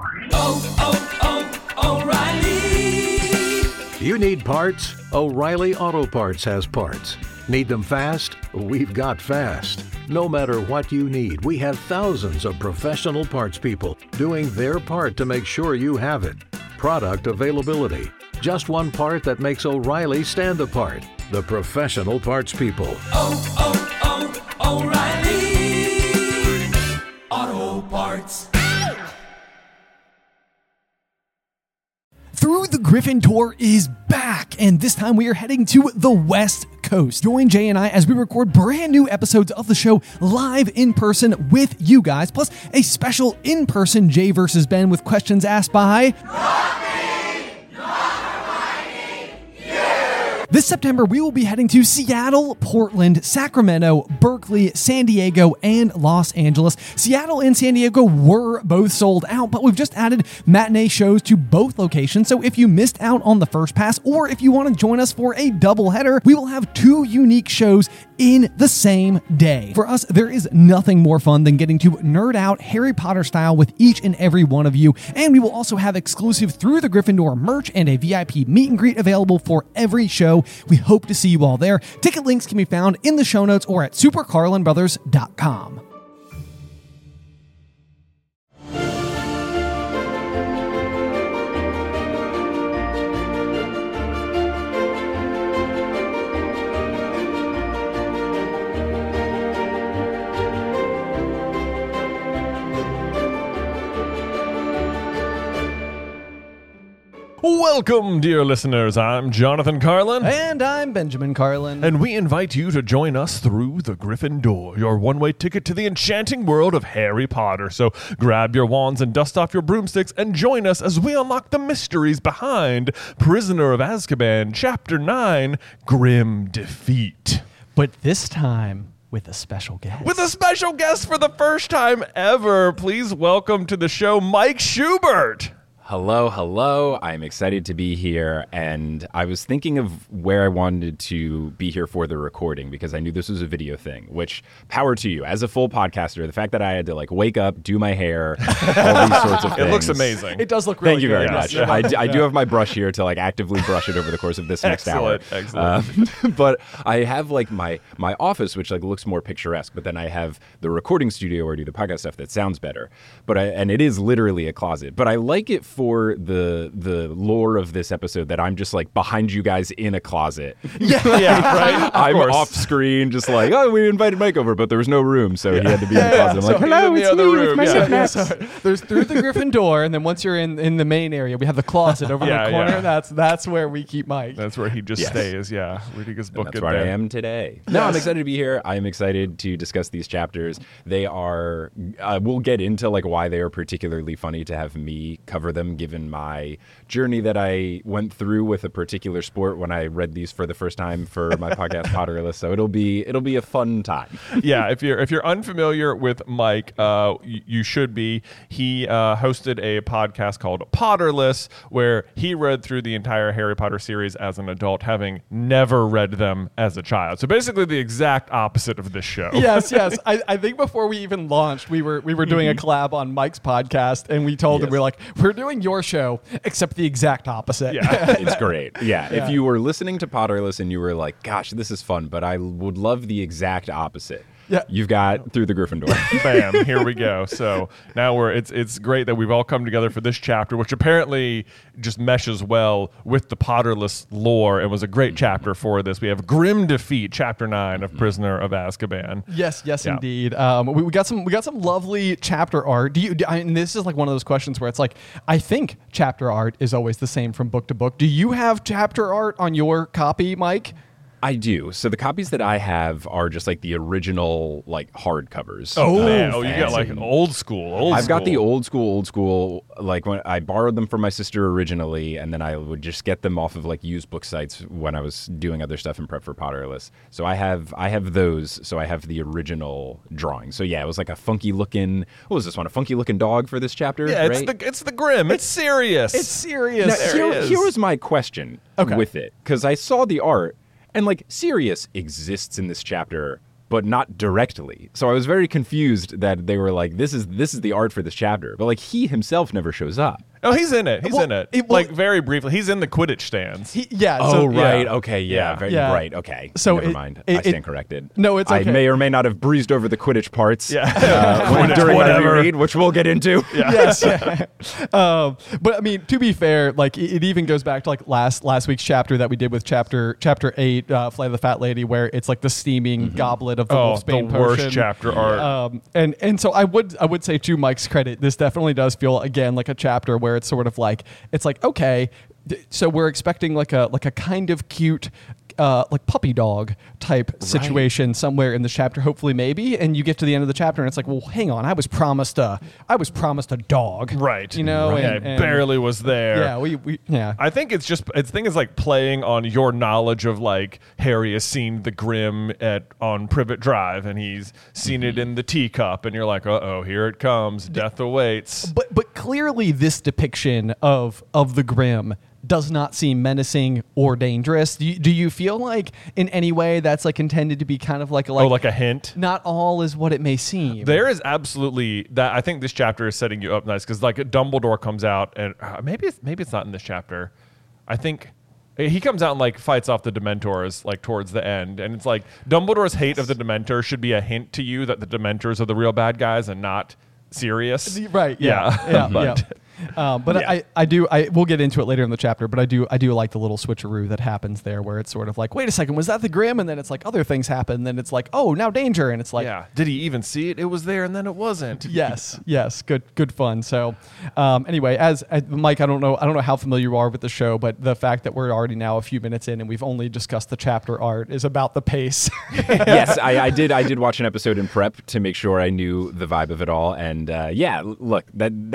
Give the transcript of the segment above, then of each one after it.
O'Reilly. You need parts? O'Reilly Auto Parts has parts. Need them fast? We've got fast. No matter what you need, we have thousands of professional parts people doing their part to make sure you have it. Product availability. Just one part that makes O'Reilly stand apart. The professional parts people. O'Reilly Auto Parts. Through the Griffin Tour is back, and this time we are heading to the West Coast. Join Jay and I as we record brand new episodes of the show live in person with you guys, plus a special in-person Jay versus Ben with questions asked by... This September, we will be heading to Seattle, Portland, Sacramento, Berkeley, San Diego, and Los Angeles. Seattle and San Diego were both sold out, but we've just added matinee shows to both locations. So if you missed out on the first pass, or if you want to join us for a doubleheader, we will have two unique shows in the same day. For us, there is nothing more fun than getting to nerd out Harry Potter style with each and every one of you. And we will also have exclusive Through the Gryffindor merch and a VIP meet and greet available for every show. We hope to see you all there. Ticket links can be found in the show notes or at supercarlinbrothers.com. Welcome, dear listeners. I'm Jonathan Carlin. And I'm Benjamin Carlin. And we invite you to join us through the Griffin Door, your one-way ticket to the enchanting world of Harry Potter. So grab your wands and dust off your broomsticks and join us as we unlock the mysteries behind Prisoner of Azkaban, Chapter 9, Grim Defeat. But this time, with a special guest. With a special guest for the first time ever, please welcome to the show Mike Schubert. Hello. I'm excited to be here, and I was thinking of where I wanted to be here for the recording because I knew this was a video thing, which, power to you. As a full podcaster, the fact that I had to wake up, do my hair, all these sorts of things. It looks amazing. It does look really Thank you very good. much. I do have my brush here to actively brush it over the course of this next hour. Excellent. But I have my office, which looks more picturesque, but then I have the recording studio where I do the podcast stuff that sounds better. And it is literally a closet. But I like it for the lore of this episode that I'm just behind you guys in a closet. Yeah, right. I'm off screen, just we invited Mike over, but there was no room, so he had to be in the closet. I'm hello, it's me with my sickness. There's Through the Griffin Door, and then once you're in the main area, we have the closet over in the corner. Yeah. That's where we keep Mike. That's where he just stays, reading his book. And that's where I am today. No, I'm excited to be here. I'm excited to discuss these chapters. They are, we'll get into why they are particularly funny to have me cover them, given my journey that I went through with a particular sport when I read these for the first time for my podcast Potterless. So it'll be a fun time. Yeah, if you're unfamiliar with Mike, you should be. He hosted a podcast called Potterless, where he read through the entire Harry Potter series as an adult, having never read them as a child. So basically the exact opposite of this show. Yes. I think before we even launched, we were doing a collab on Mike's podcast, and we told him, we're doing your show, except the exact opposite. Yeah. It's great. Yeah. If you were listening to Potterless and you were like, gosh, this is fun, but I would love the exact opposite. Yeah. You've got Through the Gryffindor. Bam, here we go. So now it's great that we've all come together for this chapter, which apparently just meshes well with the Potterless lore and was a great chapter for this. We have Grim Defeat, Chapter 9 of Prisoner of Azkaban. Yes, indeed. We got some lovely chapter art. And this is one of those questions where it's I think chapter art is always the same from book to book. Do you have chapter art on your copy, Mike? I do. So the copies that I have are just the original hardcovers. Oh man! You got old school. I've got the old school. When I borrowed them from my sister originally, and then I would just get them off of used book sites when I was doing other stuff in prep for Potterless. So I have those. So I have the original drawing. So yeah, it was a funky looking. What was this one? A funky looking dog for this chapter? Yeah, right? it's the Grim. It's serious. It's serious. Now, here was my question with it, because I saw the art. And Sirius exists in this chapter, but not directly. So I was very confused that they were like, this is the art for this chapter. But like he himself never shows up. Oh, he's in it. He's in it. Like very briefly. He's in the Quidditch stands. Right. Okay. Yeah. Yeah. Right. Okay. So never mind. I stand corrected. No, it's okay. I may or may not have breezed over the Quidditch parts. Yeah. During my Whatever. reread, which we'll get into. Yeah. Yes. But I mean, to be fair, like it even goes back to like last week's chapter that we did with chapter 8, Flight of the Fat Lady, where it's like the steaming goblet of the Wolfsbane the potion. worst chapter art. And so I would say, to Mike's credit, this definitely does feel again like a chapter where it's sort of like, it's like, okay, so we're expecting like a kind of cute like puppy dog type situation somewhere in the chapter, hopefully, maybe, and you get to the end of the chapter and it's like, well, hang on, I was promised a dog, right? You know, right. And barely was there. Yeah, we I think it's thing is like playing on your knowledge of like Harry has seen the Grim on Privet Drive and he's seen it in the teacup and you're like, uh-oh, here it comes, death awaits. But clearly this depiction of the Grim does not seem menacing or dangerous. Do you feel like in any way that's like intended to be kind of like like a hint? Not all is what it may seem. There is absolutely that. I think this chapter is setting you up nice because like Dumbledore comes out and maybe it's not in this chapter. I think he comes out and like fights off the Dementors like towards the end, and it's like Dumbledore's hate of the Dementors should be a hint to you that the Dementors are the real bad guys and not Sirius. Right. Yeah. We'll get into it later in the chapter, but I do like the little switcheroo that happens there where it's sort of like, wait a second, was that the Grim? And then it's like other things happen. And then it's like, oh, now danger. And it's like, did he even see it? It was there and then it wasn't. Yes. Good fun. So anyway, as Mike, I don't know how familiar you are with the show, but the fact that we're already now a few minutes in and we've only discussed the chapter art is about the pace. Yes, I did watch an episode in prep to make sure I knew the vibe of it all. And look,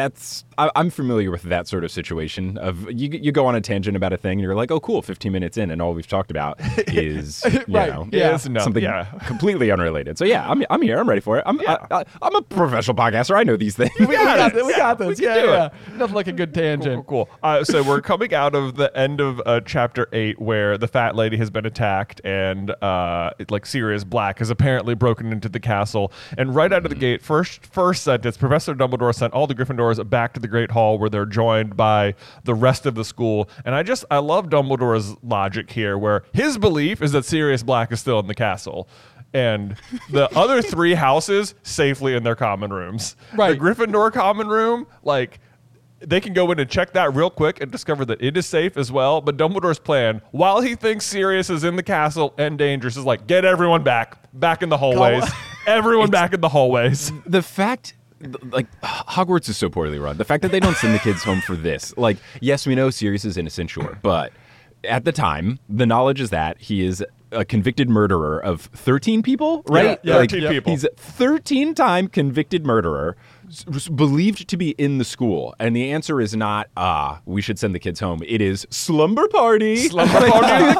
I'm familiar with that sort of situation of you go on a tangent about a thing and you're like, oh, cool, 15 minutes in and all we've talked about is something completely unrelated. So I'm here. I'm ready for it. I'm a professional podcaster. I know these things. We got this. We can do it. Nothing like a good tangent. Cool. So we're coming out of the end of chapter 8 where the fat lady has been attacked and Sirius Black has apparently broken into the castle. And right out of the gate, first sentence, Professor Dumbledore sent all the Gryffindors back to the Great Hall where they're joined by the rest of the school. And I love Dumbledore's logic here where his belief is that Sirius Black is still in the castle. And the other 3 houses safely in their common rooms. Right. The Gryffindor common room, like, they can go in and check that real quick and discover that it is safe as well. But Dumbledore's plan, while he thinks Sirius is in the castle and dangerous, is like, get everyone back in the hallways. Everyone back in the hallways. The fact, like, Hogwarts is so poorly run. The fact that they don't send the kids home for this. Like, yes, we know Sirius is innocent, sure. But at the time, the knowledge is that he is a convicted murderer of 13 people, right? Yeah, 13 people. He's a 13-time convicted murderer, believed to be in the school. And the answer is not, we should send the kids home. It is slumber party. Slumber party in the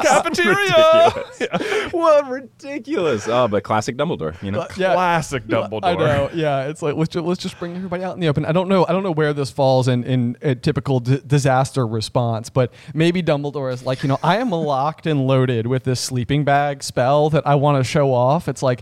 cafeteria. What ridiculous. But classic Dumbledore, you know? Classic Dumbledore. I know. Yeah, it's like let's just bring everybody out in the open. I don't know where this falls in a typical disaster response, but maybe Dumbledore is like, I am locked and loaded with this sleeping bag spell that I want to show off. It's like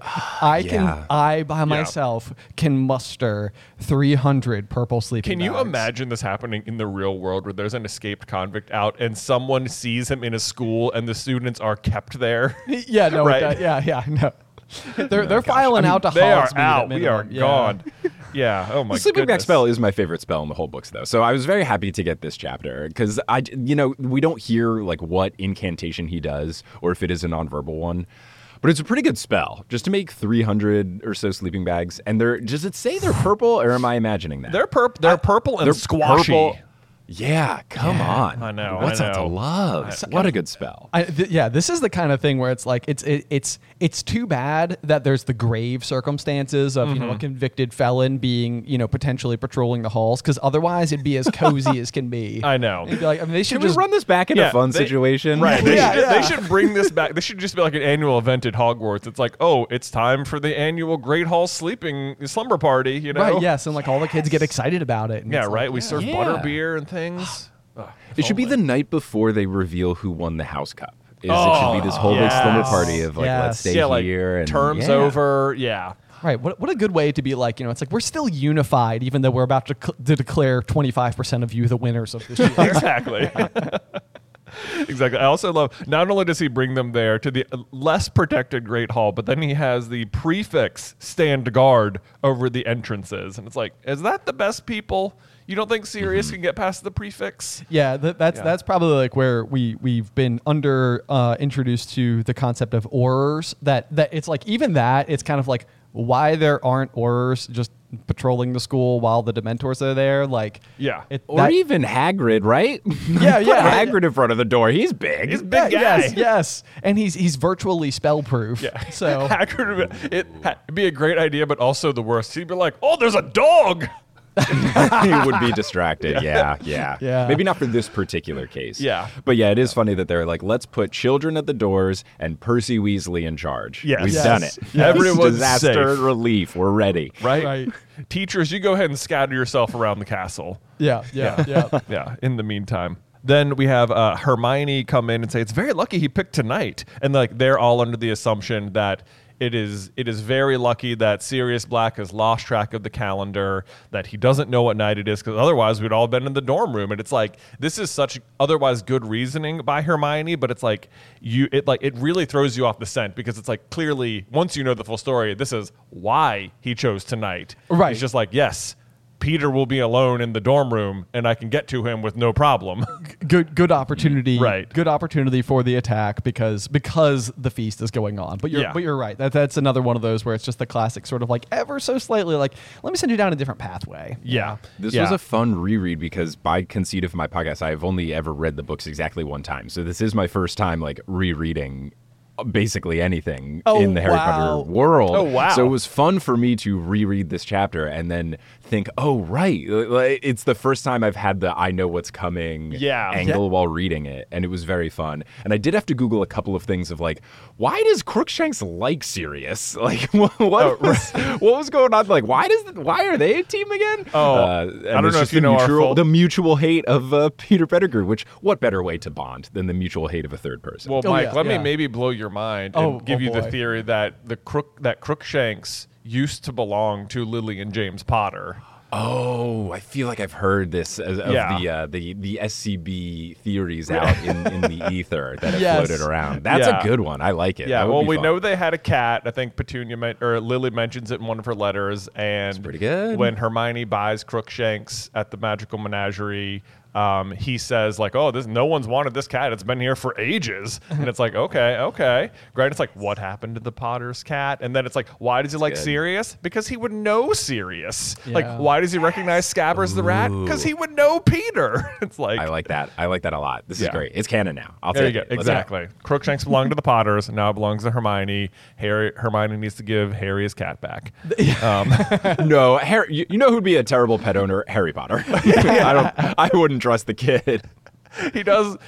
I by myself can muster 300 purple sleeping bags. Can you imagine this happening in the real world where there's an escaped convict out and someone sees him in a school and the students are kept there? Yeah, no, right? No. They're filing out to Hogsmeade. They are out. We are gone. Yeah. Oh my The sleeping bag goodness. spell is my favorite spell in the whole books, though. So I was very happy to get this chapter because we don't hear like what incantation he does or if it is a nonverbal one. But it's a pretty good spell just to make 300 or so sleeping bags. And does it say they're purple or am I imagining that? They're purple and squashy. Purple. Yeah, come on. I know. What's not to love? What a good spell. This is the kind of thing where it's like it's too bad that there's the grave circumstances of a convicted felon being potentially patrolling the halls because otherwise it'd be as cozy as can be. I know. It'd be like, they should Can we run this back in a fun situation? Right. They should bring this back. This should just be like an annual event at Hogwarts. It's like, oh, it's time for the annual Great Hall slumber party. Right. Yes, and like all the kids get excited about it. And yeah. Right. We serve butterbeer and things. It should be the night before they reveal who won the House Cup. Is it should be this whole big slumber yes. party of like, let's stay like here. And terms over. Yeah. Right. What a good way to be like, it's like we're still unified, even though we're about to declare 25% of you the winners of this year. Exactly. Exactly. I also love, not only does he bring them there to the less protected Great Hall, but then he has the prefects stand guard over the entrances. And it's like, is that the best people? You don't think Sirius can get past the prefects? Yeah, that's probably like where we've been introduced to the concept of Aurors. That it's like, even that, it's kind of like why there aren't Aurors just patrolling the school while the Dementors are there. Like, yeah. Or even Hagrid, right? Yeah. Put Hagrid in front of the door. He's big. He's a big guy. Yes. And he's virtually spell proof. Yeah. So Hagrid, it'd be a great idea, but also the worst. He'd be like, oh, there's a dog. He would be distracted. Yeah. Maybe not for this particular case. Yeah. But yeah, it is funny that they're like, let's put children at the doors and Percy Weasley in charge. Yes. We've Yes. done it. Yes. Everyone's Disaster safe. Relief. We're ready. Right? Teachers, you go ahead and scatter yourself around the castle. Yeah. Yeah, in the meantime. Then we have Hermione come in and say, it's very lucky he picked tonight. And like they're all under the assumption that it is very lucky that Sirius Black has lost track of the calendar, that he doesn't know what night it is, because otherwise we'd all been in the dorm room. And it's like, this is such otherwise good reasoning by Hermione, but it's like it really throws you off the scent, because it's like, clearly once you know the full story, this is why he chose tonight. Right. He's just like, yes, Peter will be alone in the dorm room and I can get to him with no problem. Good opportunity. Right. Good opportunity for the attack because the feast is going on. But you're right. That's another one of those where it's just the classic sort of like ever so slightly like, let me send you down a different pathway. Yeah. This was a fun reread because by conceit of my podcast, I've only ever read the books exactly one time. So this is my first time like rereading basically anything in the Harry Potter world. Oh, wow. So it was fun for me to reread this chapter and then think, oh, right. It's the first time I've had the I know what's coming angle while reading it. And it was very fun. And I did have to Google a couple of things of like, why does Crookshanks like Sirius? Like, what was going on? Like, why are they a team again? I don't know if you know the mutual hate of Peter Pettigrew, which what better way to bond than the mutual hate of a third person? Well, Mike, let me maybe blow your mind and give you the theory that Crookshanks used to belong to Lily and James Potter. Oh, I feel like I've heard this of the SCB theories out in the ether that have floated around. That's a good one. I like it. Yeah, well, we know they had a cat. I think Lily mentions it in one of her letters. And that's pretty good. When Hermione buys Crookshanks at the Magical Menagerie, he says like, oh, no one's wanted this cat. It's been here for ages. And it's like, okay. Great. It's like, what happened to the Potter's cat? And then it's like, why does he like Sirius? Because he would know Sirius. Yeah. Like, why does he recognize Scabbers the rat? Because he would know Peter. It's like, I like that. I like that a lot. This is great. It's canon now. I'll take it. Exactly. Crookshanks belonged to the Potters, and now it belongs to Hermione. Hermione needs to give Harry his cat back. No, Harry. You know who'd be a terrible pet owner? Harry Potter. I wouldn't trust the kid. He does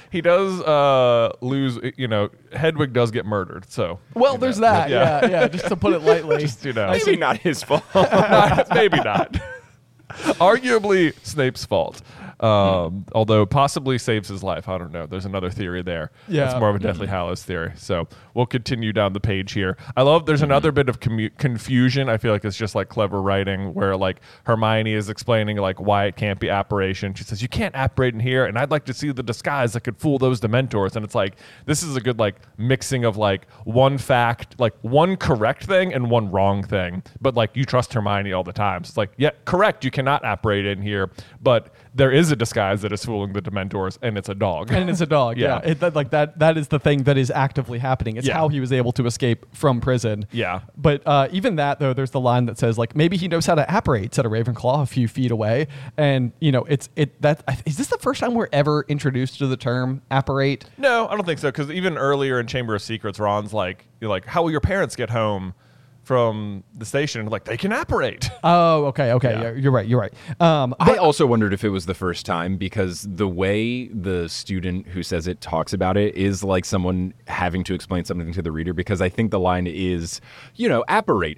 lose, Hedwig does get murdered, so. Well, there's that. Yeah, just to put it lightly. Just, Maybe not his fault. Maybe not. Arguably Snape's fault. Although possibly saves his life. I don't know. There's another theory there. Yeah. It's more of a Deathly Hallows theory. So we'll continue down the page here. I love there's another bit of confusion. I feel like it's just like clever writing where like Hermione is explaining like why it can't be apparition. She says, you can't apparate in here, and I'd like to see the disguise that could fool those Dementors. And it's like, this is a good like mixing of like one fact, like one correct thing and one wrong thing. But like you trust Hermione all the time. So it's like, yeah, correct. You cannot apparate in here, but there is a disguise that is fooling the Dementors, and it's a dog. And it's a dog, yeah. That is the thing that is actively happening. It's how he was able to escape from prison. Yeah. But even that, though, there's the line that says, like, maybe he knows how to apparate, said a Ravenclaw a few feet away. And, is this the first time we're ever introduced to the term apparate? No, I don't think so, because even earlier in Chamber of Secrets, Ron's like, how will your parents get home from the station? Like, they can apparate. Oh, okay. Yeah. You're right. I also wondered if it was the first time, because the way the student who says it talks about it is like someone having to explain something to the reader, because I think the line is, apparate.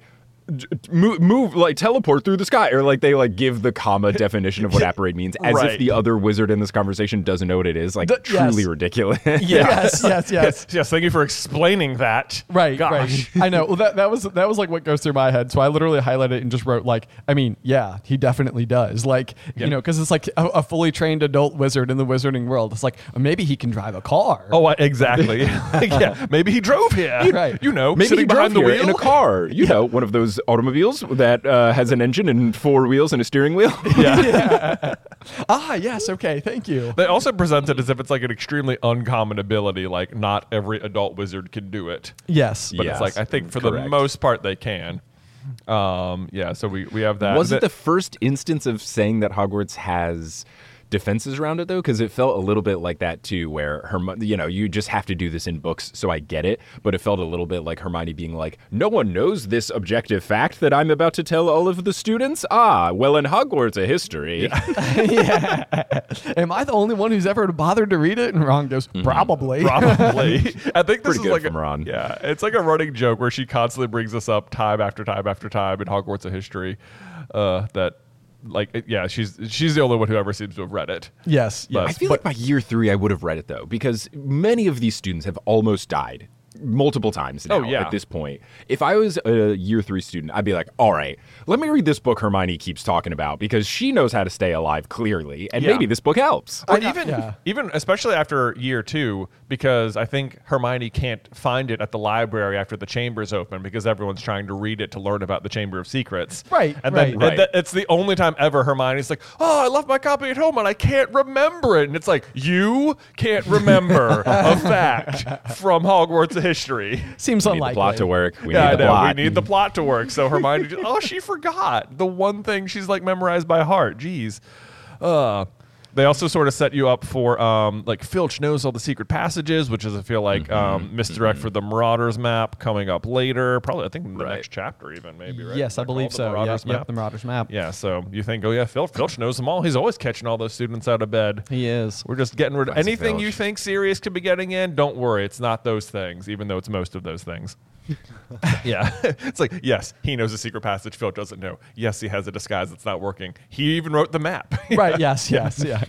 move, like teleport through the sky, or like they like give the comma definition of what apparate means, as Right. if the other wizard in this conversation doesn't know what it is. Like truly ridiculous. Yes. Yes, thank you for explaining that. Right, Gosh. right. I know. Well, that was like what goes through my head. So I literally highlighted it and just wrote like, I mean, yeah, he definitely does. Like, you know, because it's like a fully trained adult wizard in the wizarding world. It's like maybe he can drive a car. Oh, exactly. Yeah, maybe he drove here. Right. You know, Maybe sitting he drove behind the here wheel in a car. You know, one of those automobiles that has an engine and 4 wheels and a steering wheel. Yeah. Ah, yes. Okay. Thank you. They also present it as if it's like an extremely uncommon ability. Like not every adult wizard can do it. Yes. But Yes, it's like I think for the correct. most part they can. Yeah. So we have that. Was it the first instance of saying that Hogwarts has defenses around it, though? Because it felt a little bit like that, too, where, you know, you just have to do this in books, so I get it. But it felt a little bit like Hermione being like, no one knows this objective fact that I'm about to tell all of the students? Ah, well, in Hogwarts, a history. Yeah. Am I the only one who's ever bothered to read it? And Ron goes, probably. Probably. I think this Pretty is good like from Ron. Yeah, it's like a running joke where she constantly brings this up time after time after time in Hogwarts: A History. That, like, yeah, she's the only one who ever seems to have read it. Yes. But- I feel like by year 3, I would have read it, though, because many of these students have almost died multiple times now yeah. at this point. If I was a year 3 student, I'd be like, all right, let me read this book Hermione keeps talking about because she knows how to stay alive, clearly, and Yeah. maybe this book helps. Or yeah. even especially after year 2, because I think Hermione can't find it at the library after the chambers open because everyone's trying to read it to learn about the Chamber of Secrets. Right, And right. then Right. it's the only time ever Hermione's like, oh, I left my copy at home and I can't remember it. And it's like, you can't remember a fact from Hogwarts history. Seems We need unlikely. the plot to work. We Yeah, need I the know. plot. We need the plot to work. So Hermione, she forgot the one thing she's like memorized by heart. Jeez. They also sort of set you up for like Filch knows all the secret passages, which is I feel like misdirect for the Marauders map coming up later. Probably I think in the Right. next chapter even maybe, right? Yes, I Like, believe all the so. Marauders Yep, map. the Marauders map. Yeah, so you think, oh yeah, Filch knows them all. He's always catching all those students out of bed. He is. We're just getting rid of Classic anything Filch. you think Sirius could be getting in. Don't worry, it's not those things, even though it's most of those things. Yeah. It's like, yes, he knows a secret passage Filch doesn't know. Yes, he has a disguise that's not working. He even wrote the map. Right. Yes. Yes. Yeah.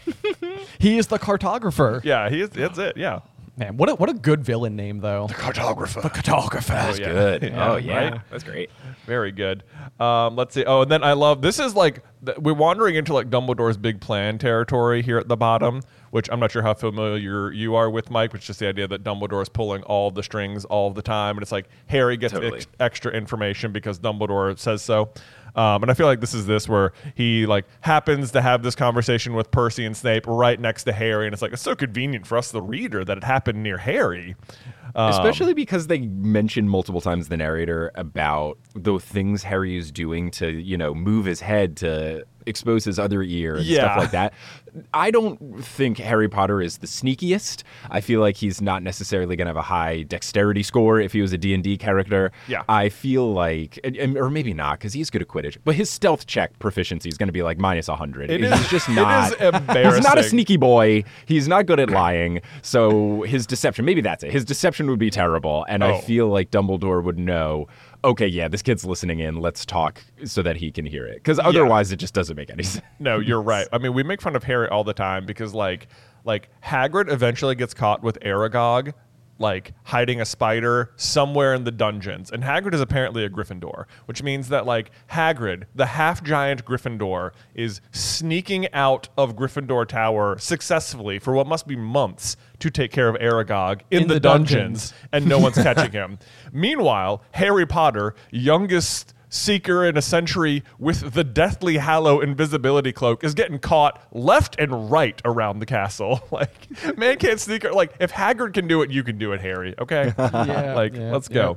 He is the cartographer. Yeah, he is. That's it. Yeah. Man, what a good villain name though. Cartographer. Cartographer. That's Good. Oh, yeah. right? That's great. Very good. Let's see. Oh, and then I love this is like we're wandering into like Dumbledore's big plan territory here at the bottom, which I'm not sure how familiar you are with, Mike. But it's just the idea that Dumbledore is pulling all the strings all the time, and it's like Harry gets Totally. extra information because Dumbledore says so. And I feel like this is where he like happens to have this conversation with Percy and Snape right next to Harry, and it's like it's so convenient for us, the reader, that it happened near Harry. Especially because they mention multiple times the narrator about the things Harry is doing to, you know, move his head to expose his other ear and Yeah. stuff like that. I don't think Harry Potter is the sneakiest. I feel like he's not necessarily going to have a high dexterity score if he was a D&D character. Yeah. I feel like, or maybe not, because he's good at Quidditch, but his stealth check proficiency is going to be like minus 100. It He's is- just it not. is embarrassing. He's not a sneaky boy. He's not good at lying. So his deception, maybe that's it. His deception would be terrible. And Oh. I feel like Dumbledore would know, okay, yeah, this kid's listening in. Let's talk so that he can hear it. Because otherwise, it just doesn't make any sense. No, you're right. I mean, we make fun of Harry all the time because like Hagrid eventually gets caught with Aragog, like hiding a spider somewhere in the dungeons. And Hagrid is apparently a Gryffindor, which means that like Hagrid, the half-giant Gryffindor, is sneaking out of Gryffindor Tower successfully for what must be months to take care of Aragog in the dungeons, and no one's catching him. Meanwhile, Harry Potter, youngest seeker in a century with the Deathly Hallow invisibility cloak, is getting caught left and right around the castle. Like, man can't sneak. Like, if Hagrid can do it, you can do it, Harry. Okay, let's go.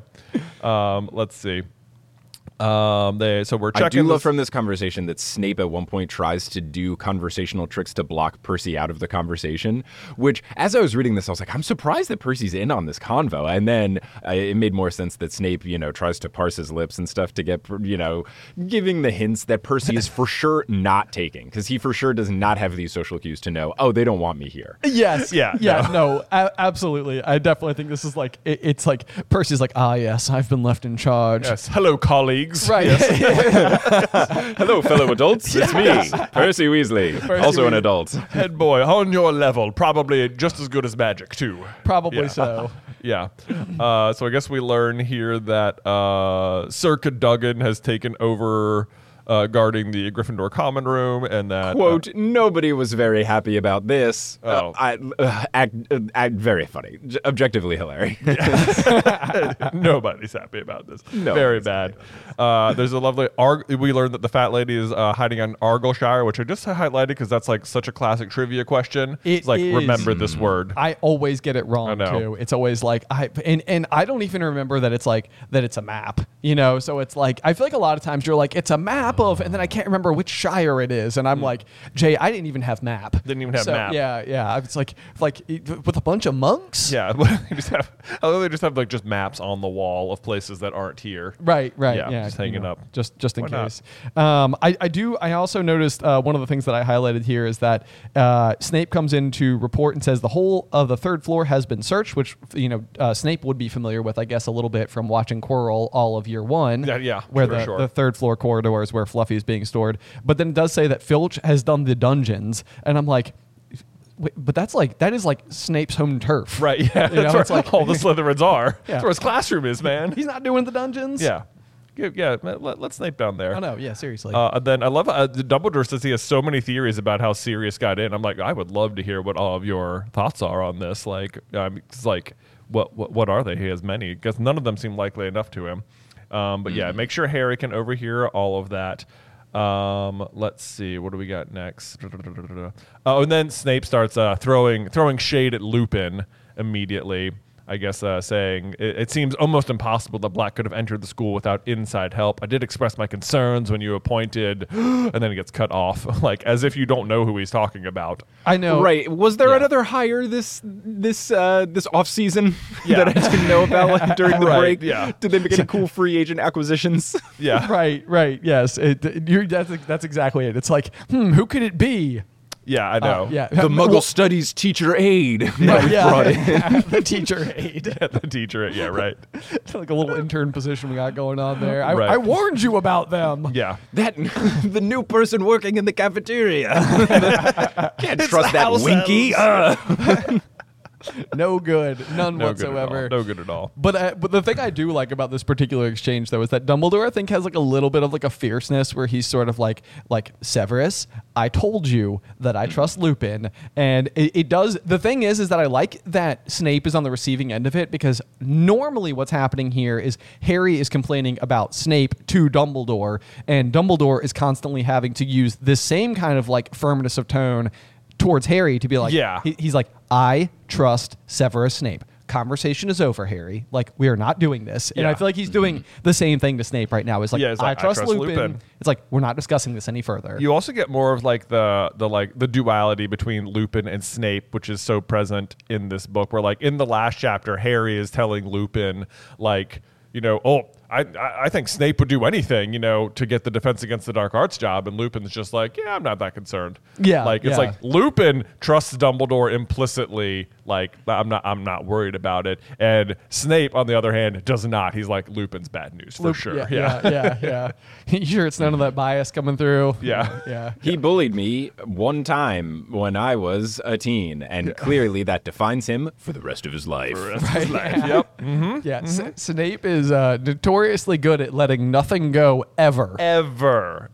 Let's see. So we're checking. I do love this- from this conversation that Snape at one point tries to do conversational tricks to block Percy out of the conversation, which as I was reading this, I was like, I'm surprised that Percy's in on this convo. And then it made more sense that Snape, you know, tries to parse his lips and stuff to get, you know, giving the hints that Percy is for sure not taking, because he for sure does not have these social cues to know, oh, they don't want me here. Yes. Yeah, No, absolutely. I definitely think this is like, it's like Percy's like, ah, yes, I've been left in charge. Yes. Hello, colleagues. colleagues. Right. Hello, fellow adults. It's me, Percy Weasley, also an adult. Head boy, on your level, probably just as good as magic, too. Probably Yeah. so. Yeah. So I guess we learn here that Sir Cadogan has taken over guarding the Gryffindor common room, and that Quote, nobody was very happy about this. Oh. Act very funny. Objectively hilarious. nobody's happy about this. No Very one's bad. There's a lovely. We learned that the fat lady is hiding on Argyllshire, which I just highlighted because that's like such a classic trivia question. It's like, is. remember this word. I always get it wrong I know. too. It's always like and I don't even remember that it's like that it's a map, you know. So it's like I feel like a lot of times you're like it's a map of, and then I can't remember which shire it is, and I'm like, Jay, I didn't even have map. Didn't even have So, map. Yeah. It's like with a bunch of monks. Yeah, they just have like just maps on the wall of places that aren't here. Right. Yeah, Yeah, just hanging up. just in Why not? case. I also noticed one of the things that I highlighted here is that Snape comes in to report and says the whole of the third floor has been searched, which Snape would be familiar with, I guess, a little bit from watching Quirrell all of year one. Yeah, where for sure. the third floor corridor is where Fluffy is being stored. But then it does say that Filch has done the dungeons, and I'm like, wait, but that is like Snape's home turf. Right, yeah. You know, That's it's where like all the Slytherins are. Yeah. That's where his classroom is, man. he's not doing the dungeons. Yeah. Yeah, let's Snape down there. I know. Yeah, seriously. And then I love Dumbledore says he has so many theories about how Sirius got in. I'm like, I would love to hear what all of your thoughts are on this. Like, it's like, what are they? He has many, because none of them seem likely enough to him. But yeah, make sure Harry can overhear all of that. Let's see, what do we got next? Oh, and then Snape starts throwing shade at Lupin immediately. I guess saying it seems almost impossible that Black could have entered the school without inside help. I did express my concerns when you appointed, and then it gets cut off, like as if you don't know who he's talking about. I know. Right. Was there Yeah. another hire this off season Yeah. that I didn't know about like, during the Right, break? yeah. Did they make any cool free agent acquisitions? Yeah, Right. Yes. That's exactly it. It's like, who could it be? yeah, I know. Yeah. The Muggle Studies teacher aide. Right, brought in. yeah. The teacher aide. The teacher. Yeah, right. It's like a little intern position we got going on there. Right. I warned you about them. Yeah. That the new person working in the cafeteria. Can't trust that house Winky. No good. None No whatsoever. good at all. No good at all. But the thing I do like about this particular exchange though is that Dumbledore I think has like a little bit of like a fierceness where he's sort of like Severus, I told you that I trust Lupin, and it does. The thing is that I like that Snape is on the receiving end of it, because normally what's happening here is Harry is complaining about Snape to Dumbledore, and Dumbledore is constantly having to use this same kind of like firmness of tone towards Harry to be like, Yeah. he's like, I trust Severus Snape. Conversation is over, Harry. Like, we are not doing this. And Yeah. I feel like he's doing the same thing to Snape right now. It's like, Yeah, it's like, I trust Lupin. It's like, we're not discussing this any further. You also get more of like the duality between Lupin and Snape, which is so present in this book, where like in the last chapter, Harry is telling Lupin like, I think Snape would do anything, to get the Defense Against the Dark Arts job, and Lupin's just like, yeah, I'm not that concerned. Yeah, like it's yeah. like Lupin trusts Dumbledore implicitly, like I'm not worried about it, and Snape on the other hand does not. He's like, Lupin's bad news for sure. Yeah. You sure it's none of that bias coming through? Yeah. Yeah. He bullied me one time when I was a teen, and clearly that defines him for the rest of his life. Yep. Yeah. Snape is notoriously good at letting nothing go ever. Ever.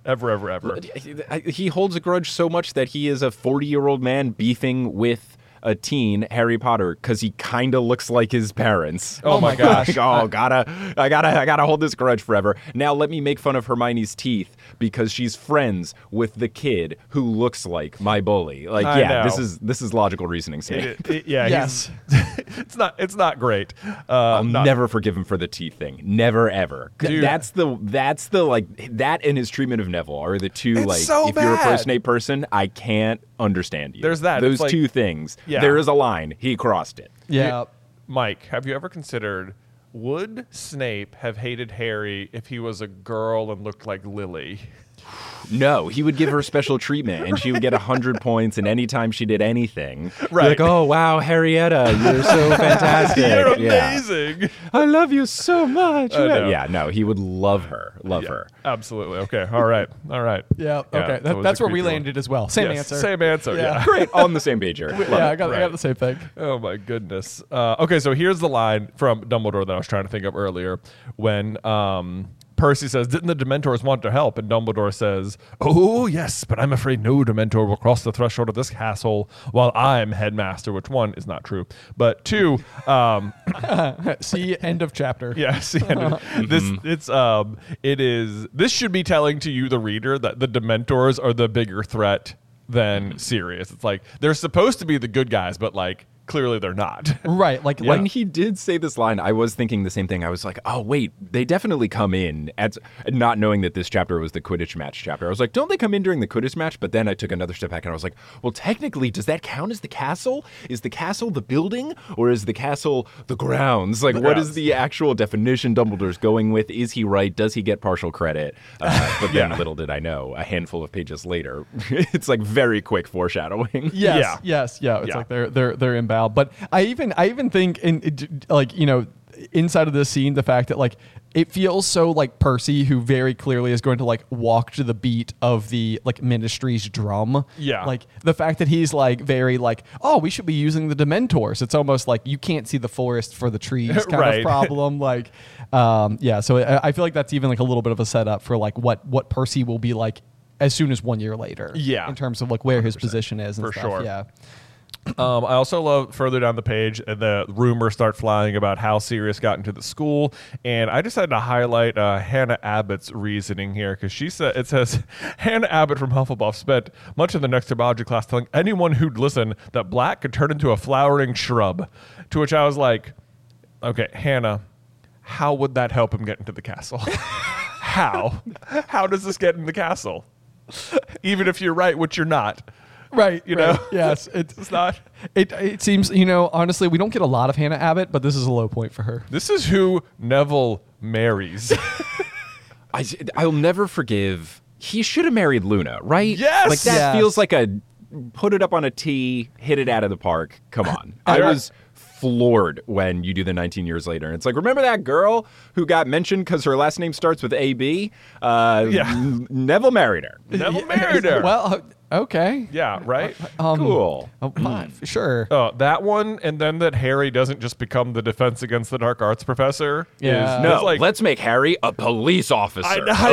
He holds a grudge so much that he is a 40-year-old man beefing with a teen, Harry Potter, because he kind of looks like his parents. Oh my gosh. Like, I gotta hold this grudge forever. Now let me make fun of Hermione's teeth because she's friends with the kid who looks like my bully. Like, I know. this is logical reasoning, Snape. Yes. It's not great. I'll never forgive him for the teeth thing. Never ever. Dude. That's the like that and his treatment of Neville are the two It's like so if you're a bad. pro-Snape person, I can't understand you. There's that. Those It's like- two things. Yeah. There is a line. He crossed it. Yeah. Mike, have you ever considered, would Snape have hated Harry if he was a girl and looked like Lily? No, he would give her special treatment, and she would get 100 points. And anytime she did anything, Right. be like, "Oh wow, Harrietta, you're so fantastic! You're Yeah. amazing. I love you so much." know. Yeah, no, he would love her, her. Absolutely. Okay. All right. Yeah. Yeah, Okay. that was That's a where we creepy one. landed as well. Same Yes, answer. Same answer. Yeah. Great, on the same page here. Love Yeah, it. I got the same thing. Oh my goodness. Okay, so here's the line from Dumbledore that I was trying to think of earlier when Percy says, "Didn't the Dementors want to help?" And Dumbledore says, "Oh yes, but I'm afraid no Dementor will cross the threshold of this castle while I'm headmaster." Which one is not true, but two, See, end of chapter. yes, this should be telling to you, the reader, that the Dementors are the bigger threat than Sirius. It's like they're supposed to be the good guys, but like clearly they're not. Right. Like When he did say this line, I was thinking the same thing. I was like, oh, wait, they definitely come in, not knowing that this chapter was the Quidditch match chapter. I was like, don't they come in during the Quidditch match? But then I took another step back and I was like, well, technically, does that count as the castle? Is the castle the building, or is the castle the grounds? Like, what is the actual definition Dumbledore's going with? Is he right? Does he get partial credit? But then little did I know, a handful of pages later, it's like very quick foreshadowing. Yes. It's like they're inbound. But I even think inside of this scene, the fact that like it feels so like Percy, who very clearly is going to like walk to the beat of the like Ministry's drum. Yeah. Like the fact that he's like very like, oh, we should be using the Dementors. It's almost like you can't see the forest for the trees kind Right. of problem. Like, So I feel like that's even like a little bit of a setup for like what Percy will be like as soon as 1 year later. Yeah. In terms of like where his position is and For stuff. sure. Yeah. I also love further down the page, the rumors start flying about how Sirius got into the school, and I just had to highlight Hannah Abbott's reasoning here, because it says Hannah Abbott from Hufflepuff spent much of the next biology class telling anyone who'd listen that Black could turn into a flowering shrub, to which I was like, okay, Hannah, how would that help him get into the castle? How does this get in the castle? Even if you're right, which you're not. Right. You know? Yes. It's not. It seems, honestly, we don't get a lot of Hannah Abbott, but this is a low point for her. This is who Neville marries. I'll never forgive. He should have married Luna, right? Yes! Like that Yes. feels like a put it up on a tee, hit it out of the park. Come on. I was floored when you do the 19 years later. And it's like, remember that girl who got mentioned because her last name starts with AB? Neville married her. Neville married her. Well, okay. Yeah, right? Cool. Oh, fine, sure. Oh, that one, and then that Harry doesn't just become the Defense Against the Dark Arts professor. Yeah. is, No, is like, let's make Harry a police officer.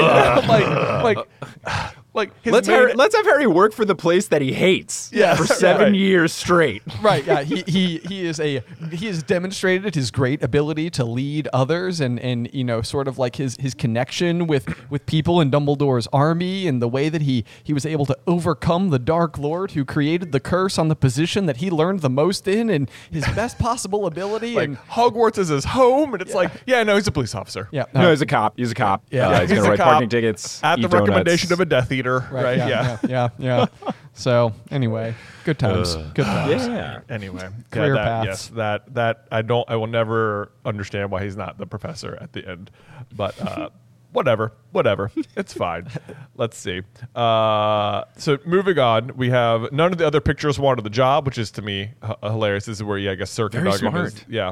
I know, like his Let's have Harry work for the place that he hates Yes, for 7 right. years straight. Right. Yeah. He has demonstrated his great ability to lead others, and sort of like his connection with people in Dumbledore's army, and the way that he was able to overcome the Dark Lord who created the curse on the position that he learned the most in, and his best possible ability. like and Hogwarts is his home, and it's like, yeah, no, he's a police officer. yeah. No, he's a cop. He's a cop. Yeah. He's going to a write cop parking tickets at the eat donuts. recommendation of a Death Eater. Right? Yeah. So anyway, good times. Good times. Yeah. Anyway, Career that, paths. yes, that I will never understand why he's not the professor at the end, but whatever, it's fine. Let's see. So moving on, we have none of the other pictures wanted the job, which is to me hilarious. This is where I guess Sir Very Cadogan smart. is, they're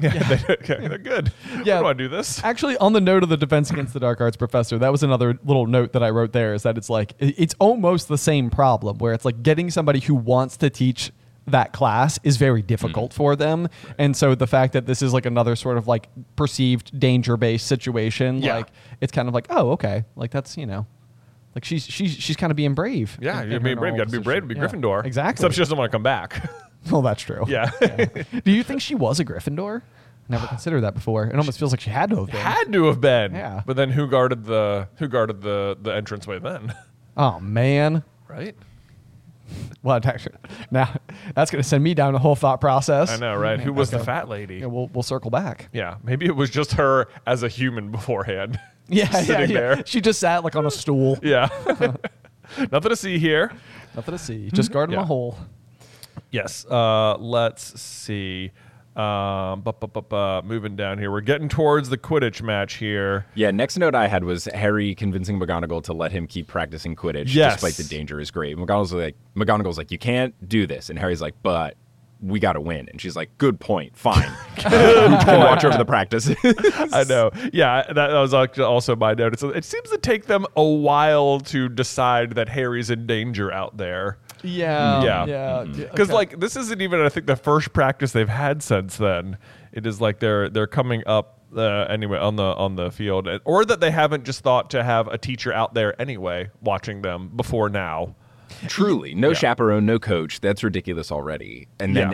good. Yeah. I want to do this. Actually, on the note of the Defense Against the Dark Arts professor, that was another little note that I wrote there, is that it's like, it's almost the same problem, where it's like getting somebody who wants to teach that class is very difficult for them. And so the fact that this is like another sort of like perceived danger-based situation, Yeah. like it's kind of like, oh, okay. Like that's, like she's kind of being brave. Yeah, in you're her being brave. You got to be normal brave to be position. Gryffindor. Exactly. Except she doesn't want to come back. Well, that's true. Yeah. Do you think she was a Gryffindor? Never considered that before. It almost feels like she had to have been. Had to have been. Yeah. But then who guarded the entranceway then? Oh man. Right. Well, actually, now that's going to send me down a whole thought process. I know, right? Who was the Okay. fat lady? Yeah, we'll circle back. Yeah, maybe it was just her as a human beforehand. Yeah, Sitting there. She just sat like on a stool. Yeah. Nothing to see here. Nothing to see. Just guarding Yeah. my hole. Yes. Let's see. Moving down here, we're getting towards the Quidditch match here. Yeah, next note I had was Harry convincing McGonagall to let him keep practicing Quidditch despite the dangerous grade. McGonagall's like, you can't do this. And Harry's like, but we got to win. And she's like, good point. Fine. Watch over the practice. I know. Yeah, that was also my note. It seems to take them a while to decide that Harry's in danger out there. Yeah. Because this isn't even, I think, the first practice they've had since then. It is like they're coming up anyway on the field, or that they haven't just thought to have a teacher out there anyway watching them before now. Truly, no chaperone, no coach. That's ridiculous already. And then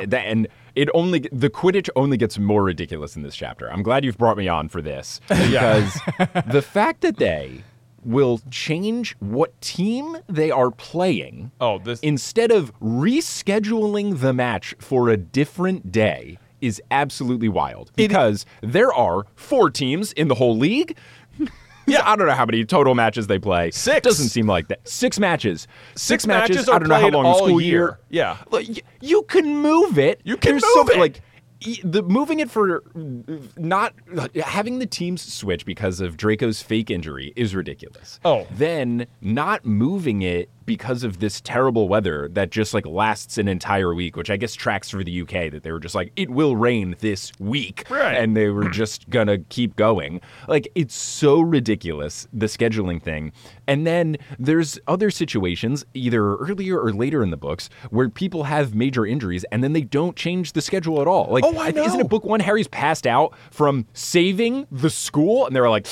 the Quidditch only gets more ridiculous in this chapter. I'm glad you've brought me on for this because the fact that they will change what team they are playing instead of rescheduling the match for a different day is absolutely wild because there are 4 teams in the whole league. Yeah, I don't know how many total matches they play. 6. Doesn't seem like that. 6 matches. 6 matches. Are I don't know how long the school year. Yeah. Like, you can move it. You can move it. Like, moving it for not having the teams switch because of Draco's fake injury is ridiculous. Then not moving it because of this terrible weather that just lasts an entire week, which I guess tracks for the UK, that they were just like, it will rain this week. Right. And they were just gonna keep going. It's so ridiculous, the scheduling thing. And then there's other situations, either earlier or later in the books, where people have major injuries and then they don't change the schedule at all. I know. Isn't it book 1, Harry's passed out from saving the school? And they were like,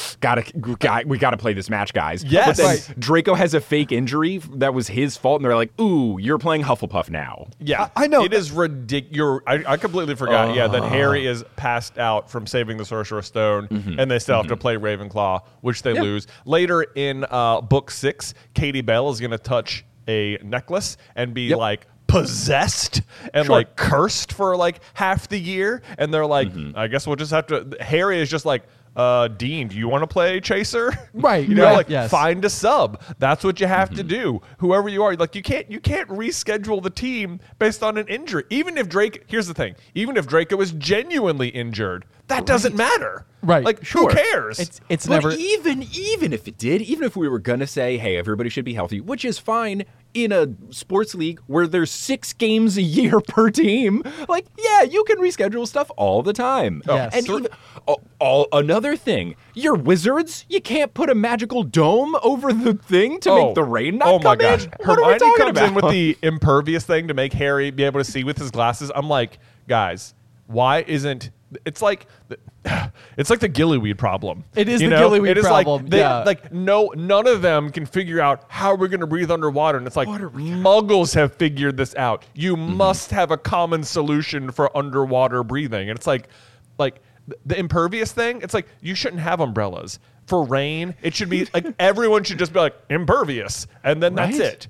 we gotta play this match, guys. Yes. But then Draco has a fake injury that was his fault, and they're like, ooh, you're playing Hufflepuff now. Yeah. I know. It is ridiculous. I completely forgot, that Harry is passed out from saving the Sorcerer's Stone, and they still have to play Ravenclaw, which they lose. Later in book 6, Katie Bell is going to touch a necklace and be possessed and cursed for half the year. And they're like, I guess we'll just have to, Harry is just like, Dean, do you want to play Chaser? Right. Find a sub. That's what you have to do. Whoever you are, you can't reschedule the team based on an injury. Even if here's the thing, even if Draco is genuinely injured, that doesn't matter. Right. Who cares? It's But never even if it did, even if we were gonna say, hey, everybody should be healthy, which is fine in a sports league where there's 6 games a year per team, you can reschedule stuff all the time. Yes. And even another thing, your wizards, you can't put a magical dome over the thing to make the rain not come in. Oh my gosh. What are we Hermione talking comes about? in with the impervious thing to make Harry be able to see with his glasses. I'm like, guys, why isn't it's like the gillyweed problem. It is the gillyweed problem. None of them can figure out how we're going to breathe underwater. And it's like, muggles have figured this out. You must have a common solution for underwater breathing. And it's like the impervious thing, it's like, you shouldn't have umbrellas. For rain, it should be everyone should just be impervious. And then that's it.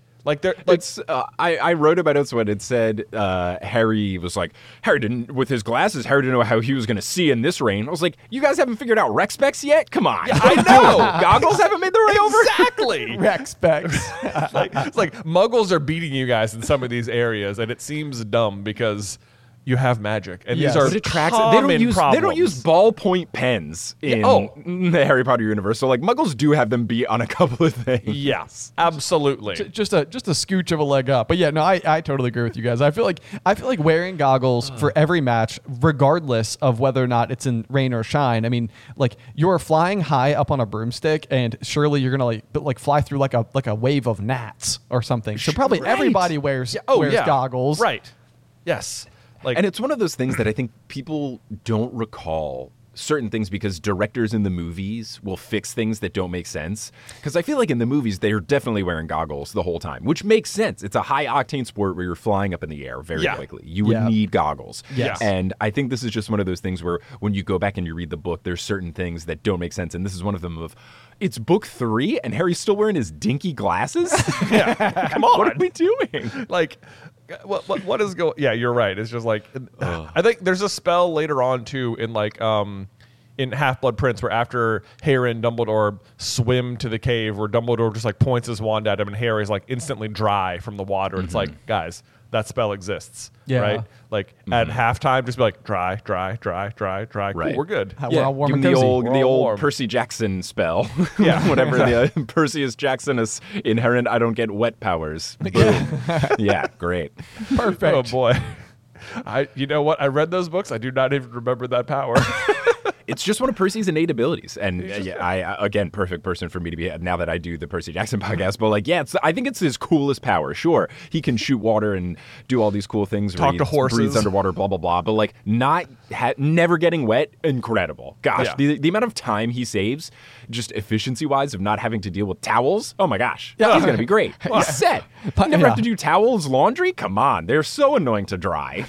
I wrote about it when it said Harry was like, Harry didn't know how he was going to see in this rain. I was like, you guys haven't figured out rec specs yet? Come on. Yeah, I know. Goggles haven't made their way over? Exactly. rec specs. It's like muggles are beating you guys in some of these areas, and it seems dumb because you have magic, and these are common problems. They don't use ballpoint pens in the Harry Potter universe, so muggles do have them beat on a couple of things. Yes, absolutely. Just a scooch of a leg up. But yeah, no, I totally agree with you guys. I feel like wearing goggles for every match, regardless of whether or not it's in rain or shine. I mean, you're flying high up on a broomstick, and surely you're gonna fly through like a wave of gnats or something. So probably everybody wears goggles. Right. Yes. And it's one of those things that I think people don't recall certain things because directors in the movies will fix things that don't make sense. Because I feel like in the movies, they're definitely wearing goggles the whole time, which makes sense. It's a high-octane sport where you're flying up in the air very quickly. You would need goggles. Yes. And I think this is just one of those things where when you go back and you read the book, there's certain things that don't make sense. And this is one of them of, it's book 3 and Harry's still wearing his dinky glasses? Come on. What are we doing? What is going? Yeah, you're right. It's just I think there's a spell later on too in Half-Blood Prince where after Harry and Dumbledore swim to the cave, where Dumbledore just points his wand at him and Harry's instantly dry from the water. It's like, guys, that spell exists. Yeah. Right? Like at halftime, just be like dry. Cool, Right. we're good. We're all warm give and him the cozy. old, We're the all old warm. Percy Jackson spell. Yeah. Whatever the Perseus Jackson is inherent. I don't get wet powers. Boom. Yeah, great. Perfect. Oh boy. You know what? I read those books. I do not even remember that power. It's just one of Percy's innate abilities, and I again, perfect person for me to be now that I do the Percy Jackson podcast. But like, I think it's his coolest power. Sure, he can shoot water and do all these cool things. Talk to horses, breathes underwater, blah blah blah. But like, never getting wet, incredible. Gosh, Yeah. the amount of time he saves, just efficiency wise, of not having to deal with towels. Oh my gosh, he's gonna be great. He's set. You never have to do towels, laundry. Come on, they're so annoying to dry.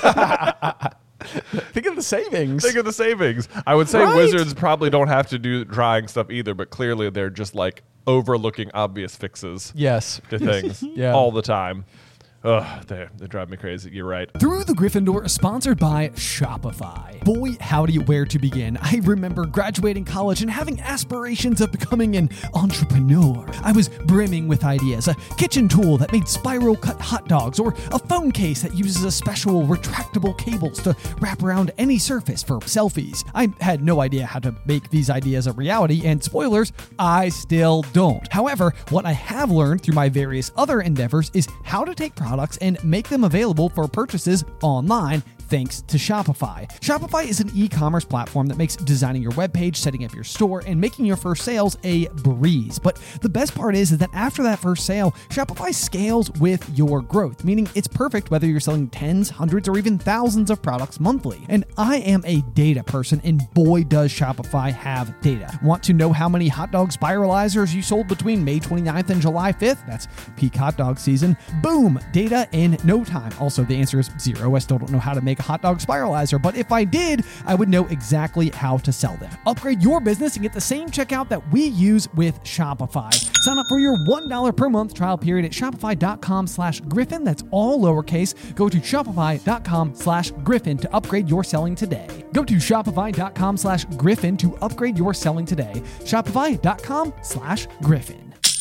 Think of the savings. Think of the savings. I would say Right? wizards probably don't have to do drying stuff either, but clearly they're just like overlooking obvious fixes Yes. to things Yeah. all the time. Ugh, they drive me crazy. You're right. Through the Gryffindor is sponsored by Shopify. Boy, howdy, where to begin. I remember graduating college and having aspirations of becoming an entrepreneur. I was brimming with ideas, a kitchen tool that made spiral cut hot dogs, or a phone case that uses a special retractable cables to wrap around any surface for selfies. I had no idea how to make these ideas a reality, and spoilers, I still don't. However, what I have learned through my various other endeavors is how to take products and make them available for purchases online, thanks to Shopify. Shopify is an e-commerce platform that makes designing your webpage, setting up your store, and making your first sales a breeze. But the best part is that after that first sale, Shopify scales with your growth, meaning it's perfect whether you're selling tens, hundreds, or even thousands of products monthly. And I am a data person, and boy does Shopify have data. Want to know how many hot dog spiralizers you sold between May 29th and July 5th? That's peak hot dog season. Boom! Data in no time. Also, the answer is 0. I still don't know how to make a hot dog spiralizer, but if I did, I would know exactly how to sell them. Upgrade your business and get the same checkout that we use with Shopify. Sign up for your $1 per month trial period at shopify.com/Griffin. That's all lowercase. Go to shopify.com/Griffin to upgrade your selling today. Go to shopify.com/Griffin to upgrade your selling today. Shopify.com/Griffin.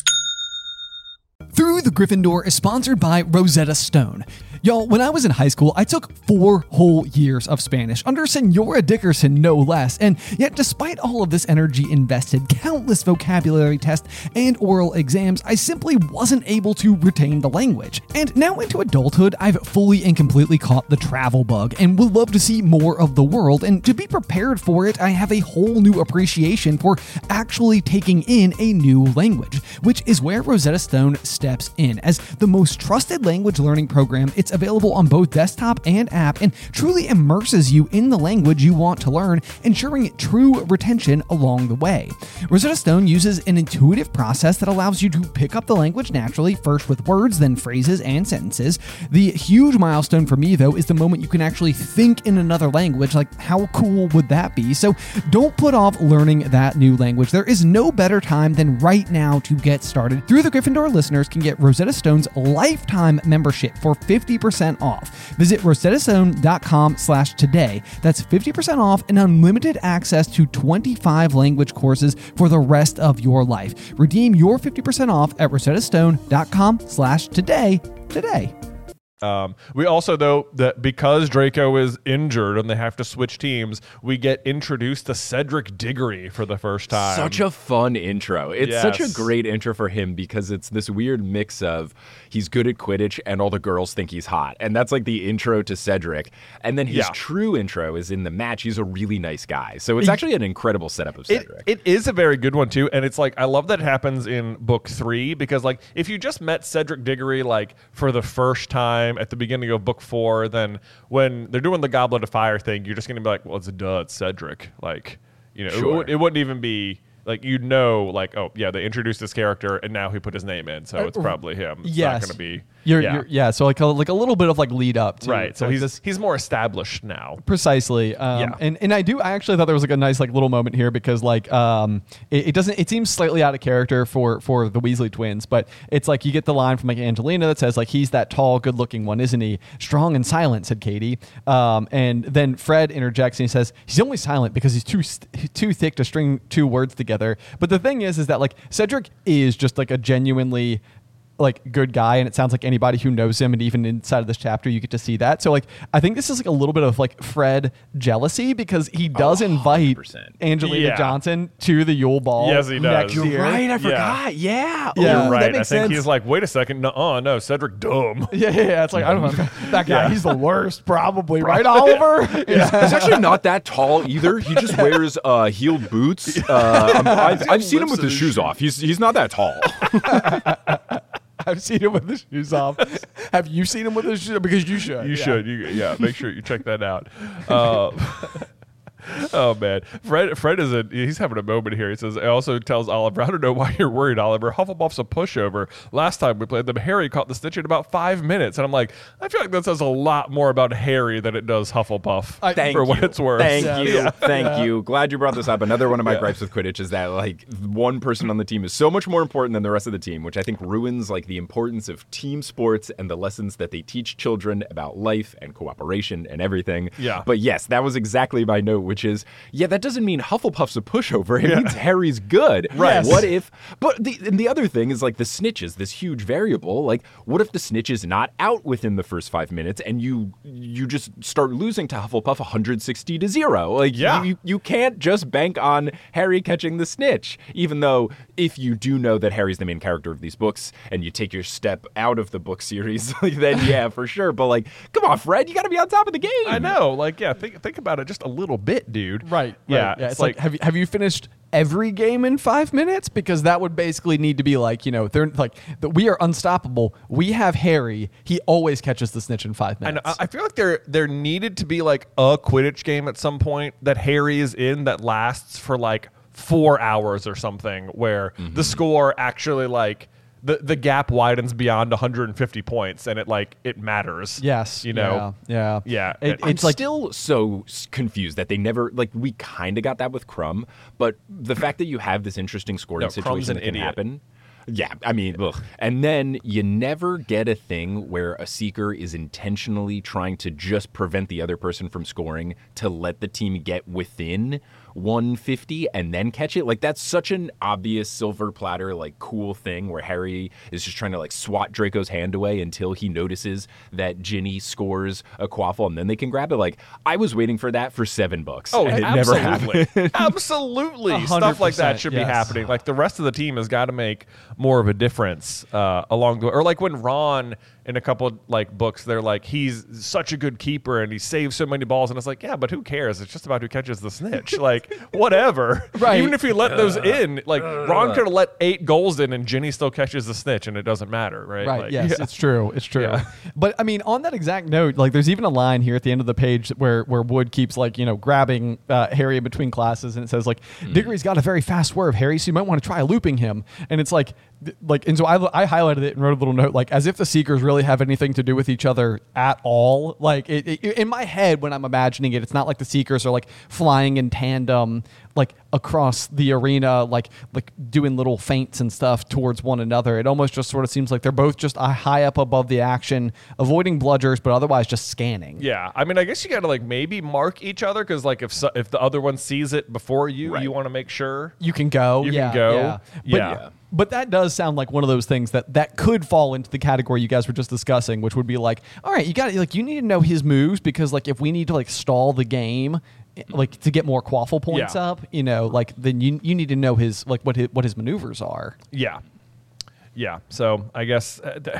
Through the Gryffindor is sponsored by Rosetta Stone. Y'all, when I was in high school, I took 4 whole years of Spanish under Senora Dickerson, no less. And yet, despite all of this energy invested, countless vocabulary tests, and oral exams, I simply wasn't able to retain the language. And now into adulthood, I've fully and completely caught the travel bug and would love to see more of the world. And to be prepared for it, I have a whole new appreciation for actually taking in a new language, which is where Rosetta Stone steps in. As the most trusted language learning program, it's available on both desktop and app and truly immerses you in the language you want to learn, ensuring true retention along the way. Rosetta Stone uses an intuitive process that allows you to pick up the language naturally, first with words, then phrases and sentences. The huge milestone for me, though, is the moment you can actually think in another language. Like, how cool would that be? So don't put off learning that new language. There is no better time than right now to get started. Through the Gryffindor, listeners can get Rosetta Stone's lifetime membership for 50% off. Visit rosettastone.com/today. That's 50% off and unlimited access to 25 language courses for the rest of your life. Redeem your 50% off at rosettastone.com/today today. We also, though, that because Draco is injured and they have to switch teams, we get introduced to Cedric Diggory for the first time. Such a fun intro. It's such a Yes. great intro for him because it's this weird mix of he's good at Quidditch and all the girls think he's hot. And that's like the intro to Cedric. And then his true intro is in the match. He's a really nice guy. So it's actually an incredible setup of Cedric. It is a very good one, too. And it's like, I love that it happens in book 3 because, like, if you just met Cedric Diggory, like, for the first time at the beginning of book 4, then when they're doing the Goblet of Fire thing, you're just going to be like, well, it's Cedric. Like, you know, Sure. it wouldn't even be like, you know, like, oh, yeah, they introduced this character and now he put his name in. So it's probably him. It's not going to be. So like a little bit of like lead up to Right. So like he's more established now. Precisely. And I actually thought there was like a nice like little moment here because like it seems slightly out of character for the Weasley twins, but it's like you get the line from like Angelina that says like, he's that tall, good looking one, isn't he? Strong and silent, said Katie. And then Fred interjects and he says he's only silent because he's too thick to string 2 words together. But the thing is that like Cedric is just like a genuinely like good guy, and it sounds like anybody who knows him, and even inside of this chapter you get to see that. So like I think this is like a little bit of like Fred jealousy, because he does invite 100%. Angelina Johnson to the Yule Ball. Yes, he does. next You're year. Right, I forgot. Yeah. Yeah. You're right. That I makes think sense. he's like, wait a second. No, Cedric dumb. Yeah. It's like, I don't know. That guy, Yeah. he's the worst, probably. Right, Oliver? He's actually not that tall either. He just wears heeled boots. I've seen him with his shoes off. He's not that tall. I've seen him with his shoes off. Have you seen him with his shoes? Because you should. You should. Make sure you check that out. Oh man, Fred is he's having a moment here. He says, "It also tells Oliver, I don't know why you're worried, Oliver. Hufflepuff's a pushover. Last time we played them, Harry caught the snitch in about 5 minutes." And I'm like, I feel like that says a lot more about Harry than it does Hufflepuff. Thank for you. what it's worth. Thank you. Glad you brought this up. Another one of my gripes with Quidditch is that like one person on the team is so much more important than the rest of the team, which I think ruins like the importance of team sports and the lessons that they teach children about life and cooperation and everything. Yeah. But yes, that was exactly my note, which is, that doesn't mean Hufflepuff's a pushover. It means Harry's good. Right. What if? But the other thing is like the snitch is this huge variable. Like, what if the snitch is not out within the first 5 minutes and you just start losing to Hufflepuff 160-0? Like, you can't just bank on Harry catching the snitch. Even though if you do know that Harry's the main character of these books and you take your step out of the book series, then yeah, for sure. But like, come on, Fred, you got to be on top of the game. I know. Like, think about it just a little bit, dude. Right. Yeah. It's like, have you finished every game in 5 minutes? Because that would basically need to be like, they're like, we are unstoppable. We have Harry. He always catches the snitch in 5 minutes. I feel like there needed to be like a Quidditch game at some point that Harry is in that lasts for like 4 hours or something, where the score actually like the gap widens beyond 150 points and it matters. Yes. Yeah. It's like still so confused that they never we kind of got that with Crumb, but the fact that you have this interesting scoring Crumb's situation an that can idiot. happen. Yeah, I mean, ugh. And then you never get a thing where a seeker is intentionally trying to just prevent the other person from scoring to let the team get within 150 and then catch it. Like, that's such an obvious silver platter, like, cool thing where Harry is just trying to, like, swat Draco's hand away until he notices that Ginny scores a quaffle and then they can grab it. Like, I was waiting for that for 7 books. Oh, and it absolutely. never happened. Absolutely. Stuff like that 100%, should be yes. happening. Like, the rest of the team has got to make more of a difference along the way. Or like when Ron in a couple of like books, they're like, he's such a good keeper and he saves so many balls, and it's like, yeah, but who cares? It's just about who catches the snitch. Like, whatever. Right. Even if he let those in, like Ron could have let 8 goals in and Ginny still catches the snitch and it doesn't matter, right? Right. Like, Yes, yeah. it's true. It's true. Yeah. But I mean, on that exact note, like, there's even a line here at the end of the page where Wood keeps like grabbing Harry in between classes, and it says like, Diggory's got a very fast swerve, Harry, so you might want to try looping him. And it's like, and so I highlighted it and wrote a little note, like, as if the Seekers really have anything to do with each other at all. Like, in my head, when I'm imagining it, it's not like the Seekers are like flying in tandem, like across the arena, like doing little feints and stuff towards one another. It almost just sort of seems like they're both just high up above the action, avoiding bludgers, but otherwise just scanning. Yeah, I mean, I guess you got to like maybe mark each other, because like if the other one sees it before you, you want to make sure You can go. you yeah, can go. Yeah. Yeah. But that does sound like one of those things that could fall into the category you guys were just discussing, which would be like, all right, you need to know his moves, because like if we need to like stall the game, like to get more quaffle points up, like then you need to know his like what his maneuvers are. Yeah. So I guess,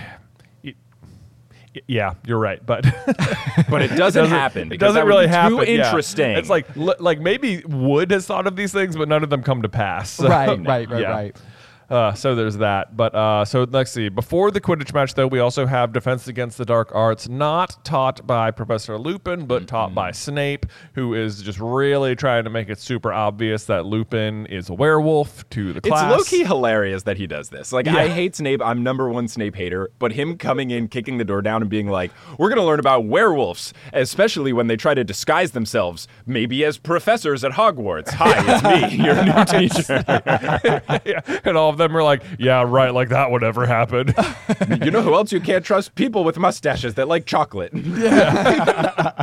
yeah, you're right, but But it doesn't happen. It because doesn't that would really be happen. Too yeah. interesting. It's like maybe Wood has thought of these things, but none of them come to pass. So, Right. yeah. So there's that. But so let's see. Before the Quidditch match, though, we also have Defense Against the Dark Arts, not taught by Professor Lupin, but taught by Snape, who is just really trying to make it super obvious that Lupin is a werewolf to the class. It's low-key hilarious that he does this. Like, I hate Snape. I'm #1 Snape hater. But him coming in, kicking the door down, and being like, we're going to learn about werewolves, especially when they try to disguise themselves, maybe as professors at Hogwarts. Hi, it's me, your new teacher. Yeah. And all of them are like, yeah, right, like that would ever happen. You know who else you can't trust? People with mustaches that like chocolate.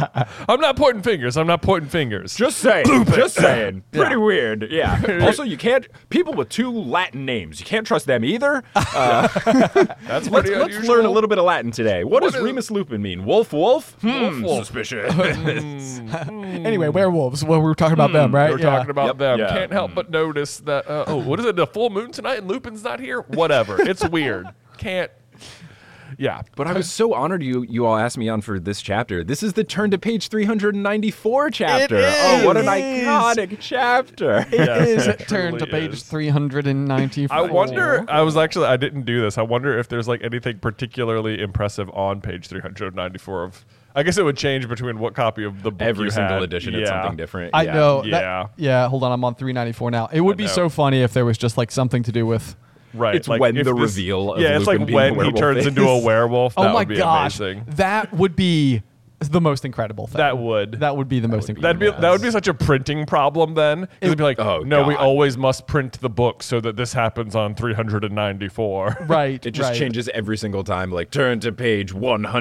I'm not pointing fingers. Just saying. Just saying. Pretty weird. Yeah. Also, you can't. People with 2 Latin names, you can't trust them either. That's Let's pretty unusual. learn a little bit of Latin today. What does is- Remus Lupin mean? Wolf, wolf? Wolf. Suspicious. Anyway, werewolves. Well, we were talking about them, right? We're talking about Yep. them. Yeah. Can't help but notice that. What is it? The full moon tonight, and Lupin's not here. Whatever. It's weird. Can't. Yeah, But I was so honored you all asked me on for this chapter. This is the turn to page 394 chapter. Oh, what an iconic chapter. It is it turned to truly page is. 394. I wonder. I didn't do this. I wonder if there's like anything particularly impressive on page 394 of. I guess it would change between what copy of the book Every you single had. edition, Yeah. it's something different. I Yeah. know. Yeah. Yeah, hold on. I'm on 394 now. It would be know. so funny if there was just like something to do with. Right. It's when if the reveal of it's Lupin like being a when he werewolf turns is. into a werewolf. That Oh my would be gosh. amazing. That would be the most incredible thing. That would. That would be the most incredible. That would be such a printing problem then. It'd be like, Oh, no, we God. always must print the book so that this happens on 394. Right. It just right. changes every single time. Like, turn to page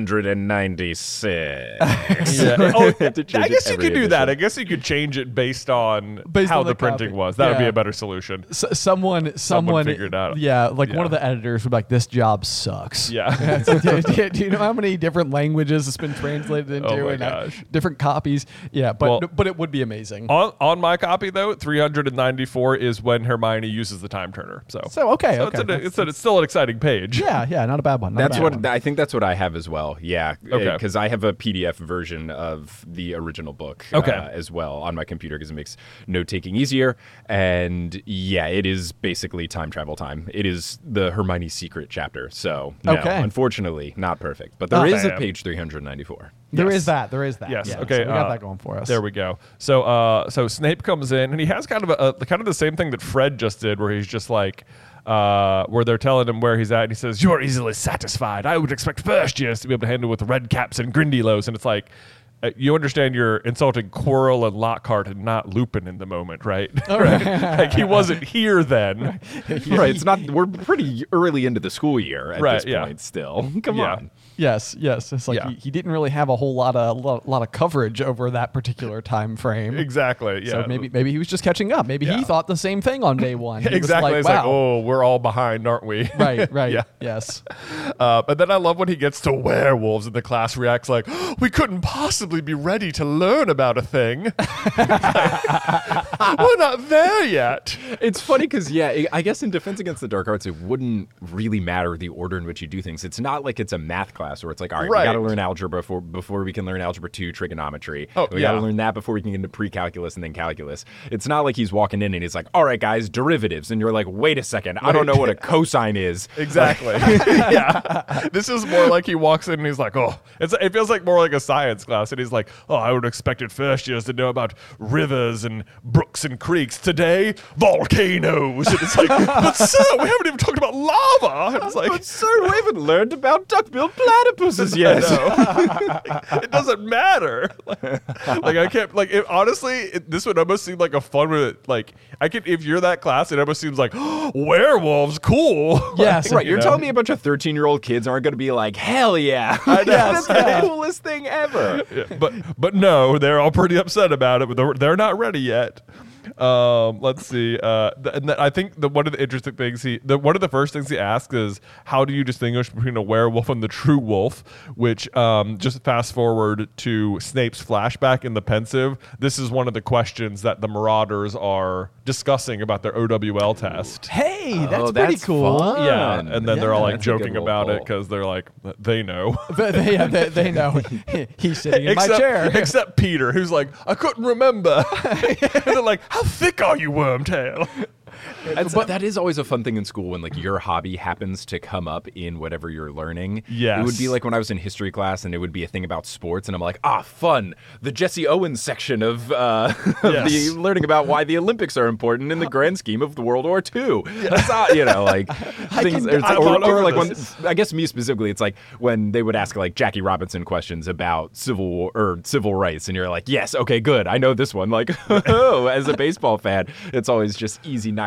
196. Oh, Have to change I it guess you every could do that. I edition. guess you could change it based on Based how on the the printing copy. was. That would be Yeah. a better solution. Someone figured out. Yeah, like one Yeah. of the editors would be like, "This job sucks." Yeah. Do you know how many different languages it's been translated into Oh my and gosh. different copies? Yeah, but Well- but it would be amazing. on my copy though, 394 is when Hermione uses the time turner. So okay, so okay. it's still an exciting page. Yeah, not a bad one. not a That's bad what one. I think. That's what I have as well. Yeah, Okay. Because I have a PDF version of the original book Okay. as well on my computer because it makes note taking easier. And yeah, it is basically time travel time. It is the Hermione secret chapter. So no, Okay. unfortunately, not perfect. But there is a Damn. page 394. There Yes. is that. There is that. Yes. Yeah, Okay. so we got that going for us. There we go. So Snape comes in and he has kind of the same thing that Fred just did, where he's just like, where they're telling him where he's at, and he says, "You are easily satisfied. I would expect first years to be able to handle with red caps and Grindylows." And it's like, you understand you're insulting Quirrell and Lockhart and not Lupin in the moment, right? Like he wasn't here then. Right. It's not. We're pretty early into the school year at Right, this yeah. point. Still, come Yeah. on. Yes. It's like Yeah. he didn't really have a whole lot of coverage over that particular time frame. Exactly. Yeah. So maybe he was just catching up. Maybe he Yeah. thought the same thing on day one. He was Exactly. like, It's like, wow. oh, we're all behind, aren't we? Right. Yeah. Yes. And then I love when he gets to werewolves and the class reacts like, "Oh, we couldn't possibly be ready to learn about a thing. We're not there yet." It's funny because, yeah, I guess in Defense Against the Dark Arts, it wouldn't really matter the order in which you do things. It's not like it's a math class where it's like, all right, Right. we got to learn algebra before we can learn algebra 2 trigonometry. Oh, we got yeah. to learn that before we can get into pre-calculus and then calculus. It's not like he's walking in and he's like, all right, guys, derivatives. And you're like, wait a second, I don't know what a cosine is. Exactly. Yeah. This is more like he walks in and he's like, "Oh," it feels like more like a science class. And he's like, "Oh, I would have expected first years to know about rivers and brooks and creeks. Today, volcanoes." And it's like, "But sir, we haven't even talked about lava." And it's like, But sir, we haven't learned about duck-billed platypuses yet. it doesn't matter. Like I can't. Like honestly, this would almost seem like a fun. Like I could, if you're that class, it almost seems like, "Oh, werewolves, cool." Yes. Right, you're know? telling me a bunch of 13-year-old kids aren't going to be like, hell yeah. I know. That's the coolest thing ever. Yeah, but no, they're all pretty upset about it. But they're not ready yet. Let's see. I think one of the interesting things one of the first things he asks is, how do you distinguish between a werewolf and the true wolf? Which just fast forward to Snape's flashback in the Pensive. This is one of the questions that the Marauders are discussing about their OWL test. Hey, that's Oh, pretty that's cool. fun. Yeah, and then they're all like That's a good joking little about it poll. because they're like, they know. they know he's sitting in my chair. Except Peter, who's like, "I couldn't remember." And they're like, "How thick are you, Wormtail?" But that is always a fun thing in school when like your hobby happens to come up in whatever you're learning. Yes. It would be like when I was in history class and it would be a thing about sports and I'm like, fun. The Jesse Owens section of Yes. the learning about why the Olympics are important in the grand scheme of the World War II. That's not, like things. I've gone over Or like when, this. I guess me specifically, it's like when they would ask like Jackie Robinson questions about civil war or civil rights and you're like, yes, okay, good. I know this one. Like, as a baseball fan, it's always just easy knocking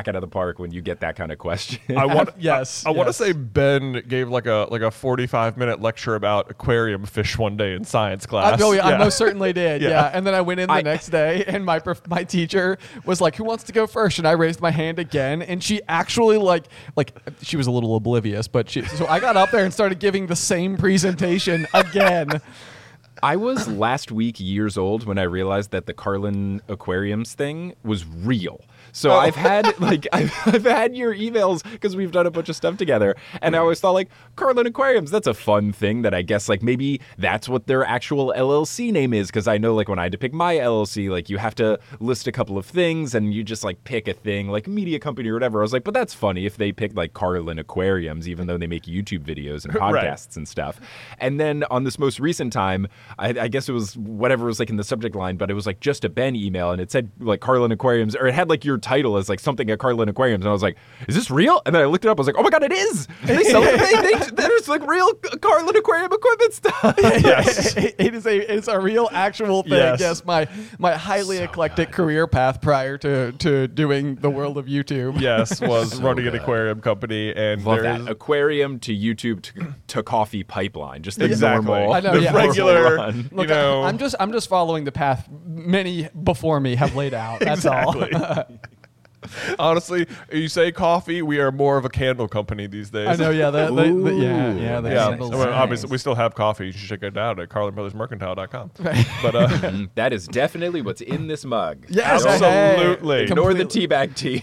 knock it out of the park when you get that kind of question. I want Yes, I want to yes. say Ben gave like a 45-minute lecture about aquarium fish one day in science class. I most certainly did. Yeah. Yeah. And then I went in the next day, and my teacher was like, "Who wants to go first?" And I raised my hand again, and she actually like she was a little oblivious, but so I got up there and started giving the same presentation again. I was last week years old when I realized that the Carlin Aquariums thing was real. So I've had I've had your emails because we've done a bunch of stuff together, and I always thought like Carlin Aquariums, that's a fun thing that I guess like maybe that's what their actual LLC name is, because I know like when I had to pick my LLC, like you have to list a couple of things and you just like pick a thing like media company or whatever. I was like, but that's funny if they picked like Carlin Aquariums, even though they make YouTube videos and podcasts and stuff. And then on this most recent time, I guess it was whatever was like in the subject line, but it was like just a Ben email, and it said like Carlin Aquariums, or it had like your title as like something at Carlin Aquariums, and I was like, is this real? And then I looked it up. I was like, oh my god, it is. They sell there's like real Carlin Aquarium equipment stuff. Yes. It's a real actual thing. Yes. Yes, my highly eclectic career path prior to doing the world of YouTube. Yes, was running an aquarium company, and Love there that. is Aquarium to YouTube to coffee pipeline. Just the Exactly. normal. I know, the yeah. regular. Run. Look, You know, I'm just following the path many before me have laid out. That's all. Exactly. Honestly, you say coffee, we are more of a candle company these days. I know, yeah, the Ooh. the Yeah, candles. I mean, obviously we still have coffee. You should check it out at carlinbrothersmercantile.com. But That is definitely what's in this mug. Yes, absolutely. hey, Ignore the completely. teabag tea.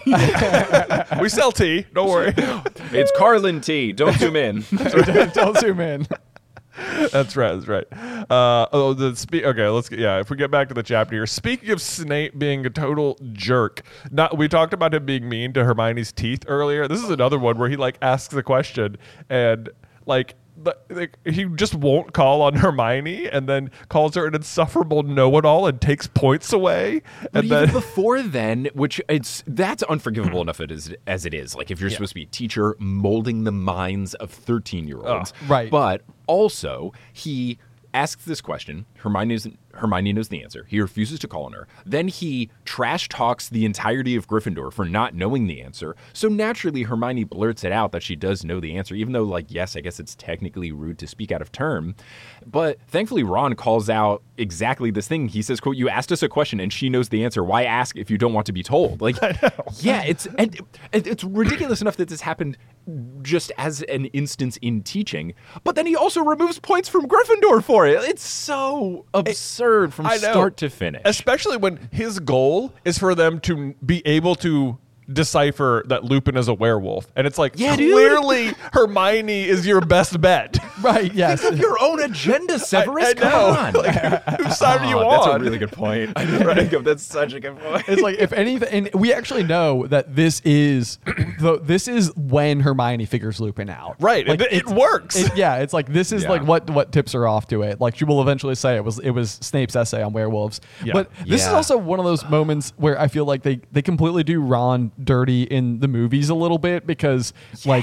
we sell tea. Don't worry. It's Carlin tea. Don't zoom in. Don't zoom in. That's right. That's right. Okay, let's get, if we get back to the chapter here. Speaking of Snape being a total jerk, we talked about him being mean to Hermione's teeth earlier. This is another one where he like asks the question and like he just won't call on Hermione, and then calls her an insufferable know-it-all and takes points away. But And even then before then, that's unforgivable enough as it is. Like if you're supposed to be a teacher molding the minds of 13-year-olds. Right. But also he asks this question. Hermione knows the answer. He refuses to call on her. Then he trash talks the entirety of Gryffindor for not knowing the answer. So naturally, Hermione blurts it out that she does know the answer, even though, like, yes, I guess it's technically rude to speak out of turn. But thankfully, Ron calls out exactly this thing. He says, quote, "You asked us a question and she knows the answer. Why ask if you don't want to be told?" Like, yeah, it's ridiculous enough that this happened just as an instance in teaching. But then he also removes points from Gryffindor for it. It's so absurd from I know. start to finish. especially when his goal is for them to be able to decipher that Lupin is a werewolf, and it's like, Yeah, dude. clearly Hermione is your best bet. Right, yes. Think of your own agenda, Severus. I Come know. on. Like, whose side are you on? That's a really good point. I didn't think of that's such a good point. It's like if anything, and we actually know that this is when Hermione figures Lupin out. Right, Like, it works. It's like this is Yeah. like what tips her off to it. Like she will eventually say it was Snape's essay on werewolves. Yeah. But this is Yeah. also one of those moments where I feel like they completely do Ron dirty in the movies a little bit because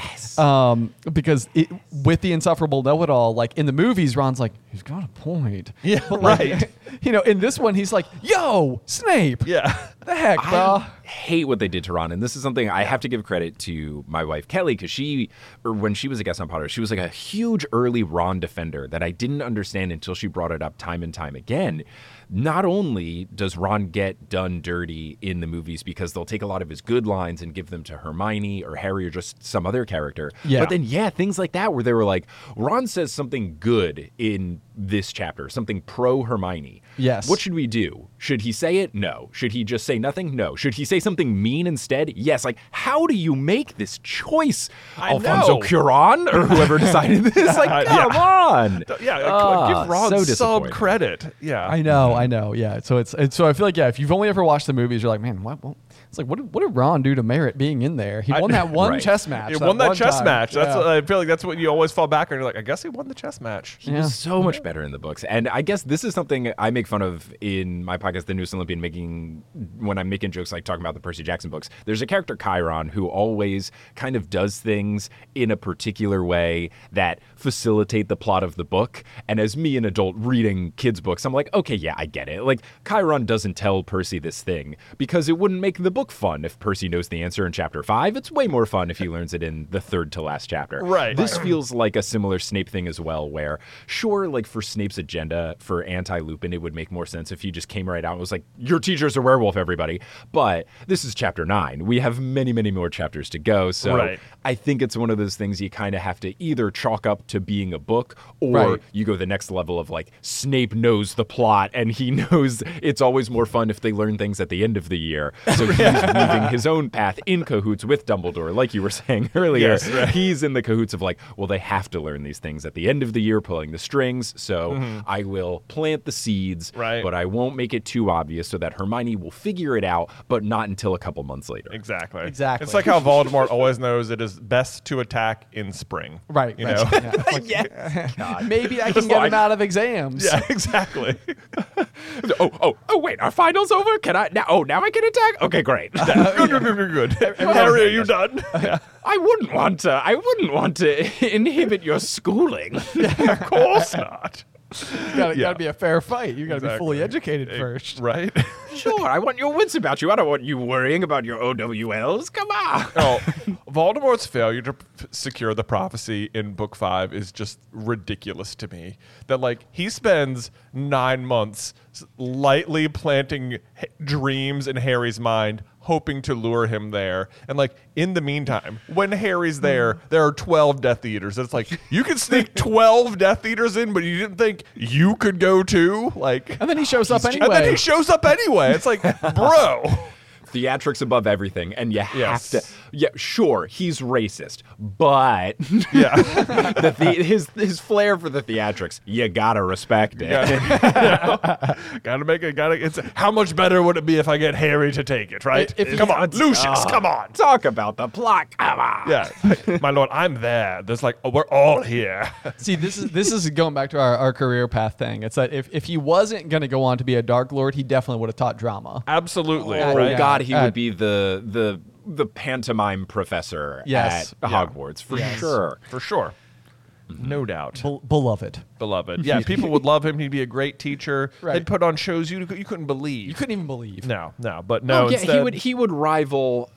because with the insufferable know-it-all, like in the movies, Ron's like, he's got a point. Yeah, But like, right. in this one, he's like, yo, Snape. Yeah. The heck, bro. I hate what they did to Ron, and this is something I have to give credit to my wife Kelly, because when she was a guest on Potter, she was like a huge early Ron defender that I didn't understand until she brought it up time and time again. Not only does Ron get done dirty in the movies because they'll take a lot of his good lines and give them to Hermione or Harry or just some other character, Yeah. but then things like that where they were like, Ron says something good in this chapter, something pro Hermione. Yes. What should we do? Should he say it? No. Should he just say nothing? No. Should he say something mean instead? Yes. Like, how do you make this choice? I Alfonso know. Cuarón or whoever decided this? Like, come on. Yeah, give Ron so some disappointing. credit. Yeah. I know. Yeah. So so I feel like, if you've only ever watched the movies, you're like, man, what? Well, it's like, what did Ron do to merit being in there? He won that one Right. chess match. He won that one chess time. match. That's Yeah. I feel like that's what you always fall back on. You're like, I guess he won the chess match. He was so much better in the books. And I guess this is something I make fun of in my podcast, The Newest Olympian, when I'm making jokes like talking about the Percy Jackson books. There's a character, Chiron, who always kind of does things in a particular way that facilitate the plot of the book. And as me, an adult reading kids' books, I'm like, okay, yeah, I get it. Like, Chiron doesn't tell Percy this thing because it wouldn't make the book fun if Percy knows the answer in chapter 5. It's way more fun if he learns it in the third to last chapter. Right. This feels like a similar Snape thing as well, where sure, like for Snape's agenda for anti-Lupin, it would make more sense if he just came right out and was like, your teacher's a werewolf, everybody. But this is chapter 9. We have many, many more chapters to go. So Right. I think it's one of those things you kind of have to either chalk up to being a book, or Right. you go the next level of like, Snape knows the plot and he knows it's always more fun if they learn things at the end of the year. So he's weaving his own path in cahoots with Dumbledore, like you were saying earlier. Yes, right. He's in the cahoots of like, well, they have to learn these things at the end of the year, pulling the strings. So I will plant the seeds, Right. but I won't make it too obvious so that Hermione will figure it out, but not until a couple months later. Exactly. Exactly. It's like how Voldemort always knows it is best to attack in spring. Right. You right. know? Yeah. Maybe I can get him out of exams. Yeah, exactly. Oh, wait, our final's over? Can I now? Oh, now I can attack? Okay, great. Good. Harry, are you done? Yeah. I wouldn't want to inhibit your schooling. Of course not. Gotta be a fair fight. You gotta be fully educated first. Right? Sure, I want your wits about you. I don't want you worrying about your OWLs. Come on. Oh, Voldemort's failure to secure the prophecy in Book 5 is just ridiculous to me. That, like, he spends 9 months lightly planting dreams in Harry's mind, hoping to lure him there. And, like, in the meantime, when Harry's there are 12 Death Eaters. It's like, you could sneak 12 Death Eaters in, but you didn't think you could go too? Like, And then he shows up anyway. and then he shows up anyway. It's like, bro. Theatrics above everything, and you have Yes. to. Yeah, sure, he's racist, but Yeah. his flair for the theatrics, you gotta respect it. Gotta make it. It's how much better would it be if I get Harry to take it, right? If Come on, Lucius, come on. Talk about the plot. Come on. Yeah, my lord, I'm there. There's like, we're all here. See, this is going back to our career path thing. It's that if he wasn't going to go on to be a Dark Lord, he definitely would have taught drama. Absolutely, Oh right? God, he Uh, would be the pantomime professor Yes. at Hogwarts for sure. For sure. No doubt. Beloved. Beloved. Yeah, people would love him. He'd be a great teacher. Right. They'd put on shows you couldn't believe. You couldn't even believe. No, but no. Oh, yeah, instead, he would rival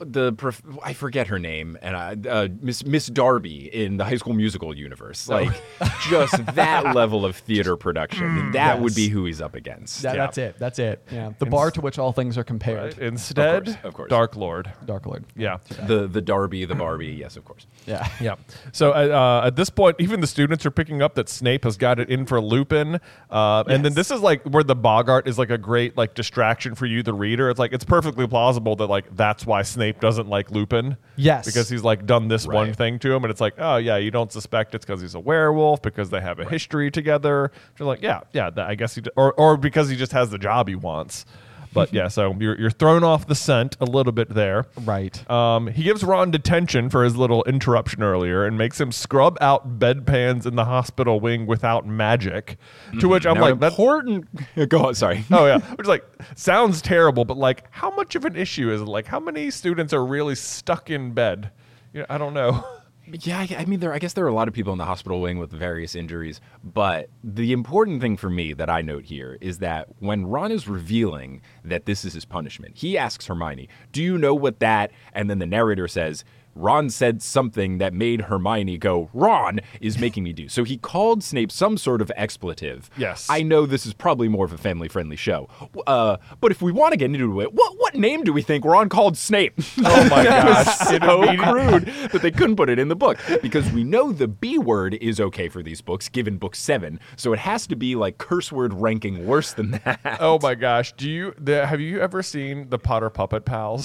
I forget her name, and Miss Darby in the High School Musical universe. Like just that level of theater production. That would be who he's up against. Yeah, That's it. Yeah. The bar to which all things are compared. Right? Instead, Of course. Dark Lord. Dark Lord. Yeah. The Darby, the Barbie, yes, of course. Yeah. Yeah. So at this point, even the students are picking up that Snape has got it in for Lupin. And then this is like where the Boggart is like a great like distraction for you, the reader. It's like it's perfectly plausible that like that's why Snape doesn't like Lupin. Yes. Because he's like done this one Right. thing to him, and it's like, oh yeah, you don't suspect it's because he's a werewolf because they have a history together. You're like, yeah, I guess or because he just has the job he wants. But yeah, so you're thrown off the scent a little bit there. Right. He gives Ron detention for his little interruption earlier and makes him scrub out bedpans in the hospital wing without magic. To which I'm Now, like, that's important. Go on, sorry. oh yeah, which like sounds terrible, but like, how much of an issue is it? Like, how many students are really stuck in bed? Yeah, I don't know. Yeah, I mean, I guess there are a lot of people in the hospital wing with various injuries, but the important thing for me that I note here is that when Ron is revealing that this is his punishment, he asks Hermione, do you know what that, and then the narrator says, Ron said something that made Hermione go, Ron is making me do. So he called Snape some sort of expletive. Yes. I know this is probably more of a family-friendly show, but if we want to get into it, what name do we think Ron called Snape? Oh my gosh, So crude that they couldn't put it in the book, because we know the B word is okay for these books, given book 7, so it has to be like curse word ranking worse than that. Oh my gosh, have you ever seen the Potter Puppet Pals?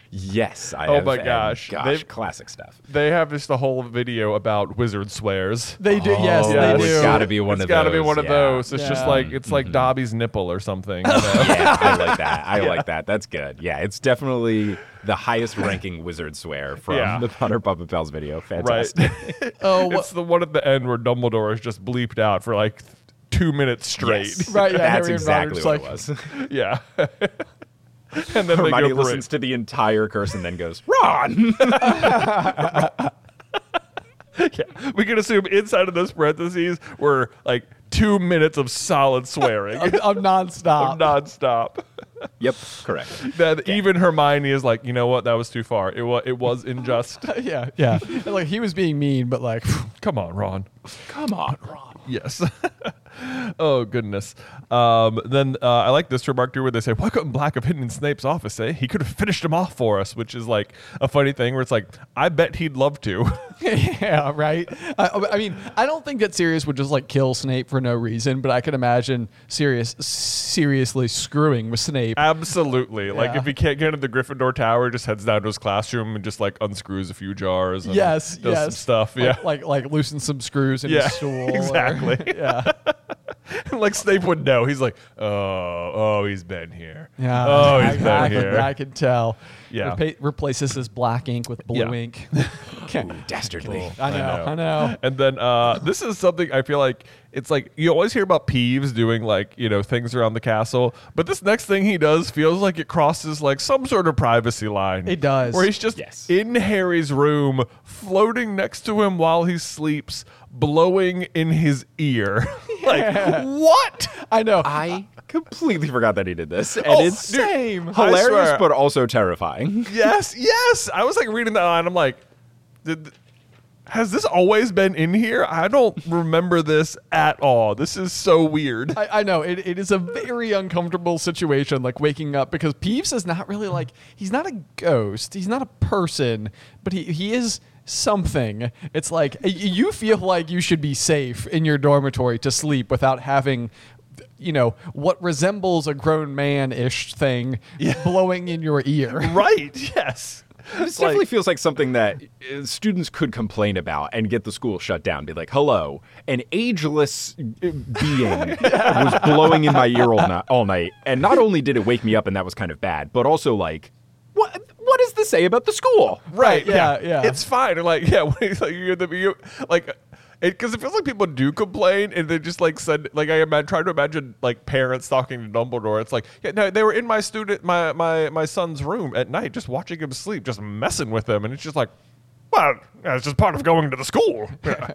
Yes, I Oh have. my and gosh. gosh, classic stuff. They have just a whole video about wizard swears. They do. Yes, Oh, they it's do. gotta be one It's of got to those. be one of yeah. those. It's just Yeah. like it's like Dobby's nipple or something. You know? Yeah, I like that. I like that. That's good. Yeah, it's definitely the highest ranking wizard swear from Yeah. the Potter Puppet Pals video. Right. Fantastic. Oh, It's the one at the end where Dumbledore is just bleeped out for like 2 minutes straight. Yes. Right, yeah, That's Harry and Ron are exactly just what like- it was. Yeah. And then Hermione they go listens to the entire curse and then goes, Ron! Yeah. We can assume inside of those parentheses were like 2 minutes of solid swearing. of nonstop. Nonstop. Yep, correct. That even Hermione is like, you know what? That was too far. It was unjust. Yeah. And, like, he was being mean, but like, Come on, Ron. Come on, Ron. Yes. Oh, goodness. Then I like this remark too, where they say, why couldn't Black have hidden in Snape's office, eh? He could have finished him off for us, which is like a funny thing where it's like, I bet he'd love to. yeah, right. I mean, I don't think that Sirius would just like kill Snape for no reason, but I can imagine Sirius seriously screwing with Snape. Absolutely. Like Yeah. if he can't get into the Gryffindor Tower, just heads down to his classroom and just like unscrews a few jars. And Yes, does some stuff. Like, Yeah. like loosen some screws in Yeah, his stool. or- exactly. yeah. Like Snape would know. He's like, oh, he's been here. Yeah. Oh, he's been can- here. I can tell. Yeah. Replaces his black ink with blue Yeah. ink. Okay. Dastardly. I know. And then this is something I feel like it's like you always hear about Peeves doing like, you know, things around the castle. But this next thing he does feels like it crosses like some sort of privacy line. It does. Where he's just Yes. in Harry's room, floating next to him while he sleeps, blowing in his ear. Like, what? I know. I completely forgot that he did this. And Oh, it's dude, Same. I hilarious, swear. but also terrifying. Yes. I was like reading that line. I'm like, has this always been in here? I don't remember this at all. This is so weird. I know it is a very uncomfortable situation, like waking up, because Peeves is not really like, he's not a ghost, he's not a person, but he is something. It's like you feel like you should be safe in your dormitory to sleep without having, you know, what resembles a grown man-ish thing blowing in your ear. Right. Yes. This definitely feels like something that students could complain about and get the school shut down. Be like, hello, an ageless being was blowing in my ear all night. And not only did it wake me up and that was kind of bad, but also like, what does this say about the school? Right. Yeah. It's fine. Like, yeah. When like you like. Because it feels like people do complain, and they just like said, like try to imagine like parents talking to Dumbledore. It's like, yeah, no, they were in my son's room at night, just watching him sleep, just messing with him, and it's just like, well, yeah, it's just part of going to the school.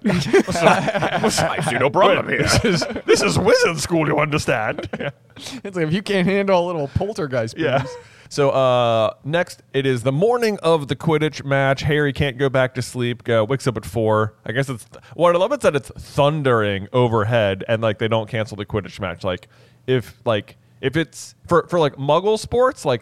I see no problem here. This is wizard school, you understand? Yeah. It's like, if you can't handle a little poltergeist, Yeah. Peeves. So next, it is the morning of the Quidditch match. Harry can't go back to sleep. Wakes up at 4. I guess it's what I love is that it's thundering overhead, and like they don't cancel the Quidditch match. Like if it's for like Muggle sports, like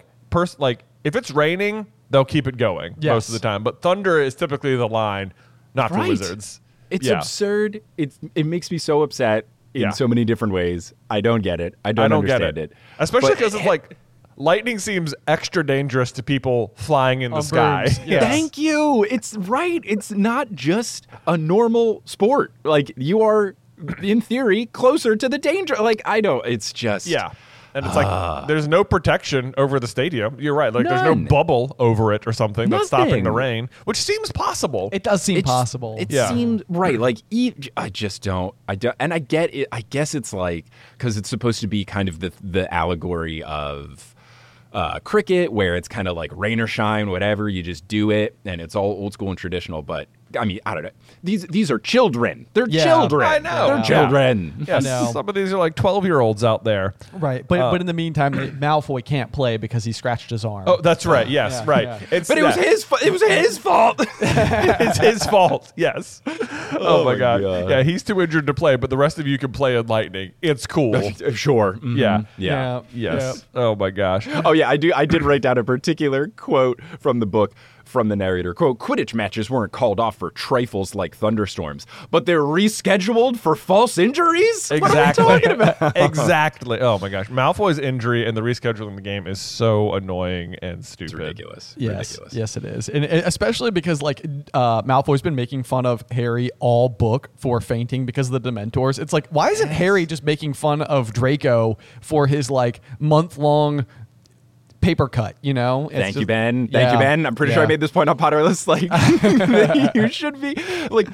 if it's raining, they'll keep it going most of the time. But thunder is typically the line, not for Right. wizards. It's Yeah. absurd. It makes me so upset in Yeah. so many different ways. I don't get it. I don't get understand it. especially But- because it's like. Lightning seems extra dangerous to people flying in the On sky. brooms, yes. Thank you. It's right. It's not just a normal sport. Like you are, in theory, closer to the danger. Like I know. It's just Yeah. And it's like there's no protection over the stadium. You're right. Like there's no None. bubble over it or something that's stopping the Nothing. rain, which seems possible. It does seem It's- possible. It Yeah. seems right. Like I just don't. I don't. And I get it. I guess it's like because it's supposed to be kind of the allegory of cricket, where it's kind of like rain or shine, whatever. You just do it, and it's all old school and traditional. But I mean, I don't know. These are children. They're Yeah. children. I know. They're Yeah. children. Yes, know. some of these are like 12-year-olds out there. Right, but in the meantime, Malfoy can't play because he scratched his arm. Oh, that's right. Yes, Yeah, right. yeah. It's But it was his. It was his fault. It's his fault. Yes. Oh, my my god. God. Yeah, he's too injured to play, but the rest of you can play in Lightning. It's cool. Sure. Mhm. Yeah. Yeah. Yes. Oh my gosh. Oh yeah, I did write down a particular quote from the book from the narrator. Quote, Quidditch matches weren't called off for trifles like thunderstorms, but they're rescheduled for false injuries? Exactly. What are we talking about? Exactly. Oh my gosh. Malfoy's injury and the rescheduling the game is so annoying and stupid. It's ridiculous. Yes, Ridiculous. yes, it is, and especially because like Malfoy's been making fun of Harry all book for fainting because of the Dementors. It's like, why isn't Harry just making fun of Draco for his like month-long paper cut? You know? It's Thank you, just- Ben. Thank you, Yeah. Ben. I'm pretty sure I Yeah. made this point on Potterless. Like, you should be like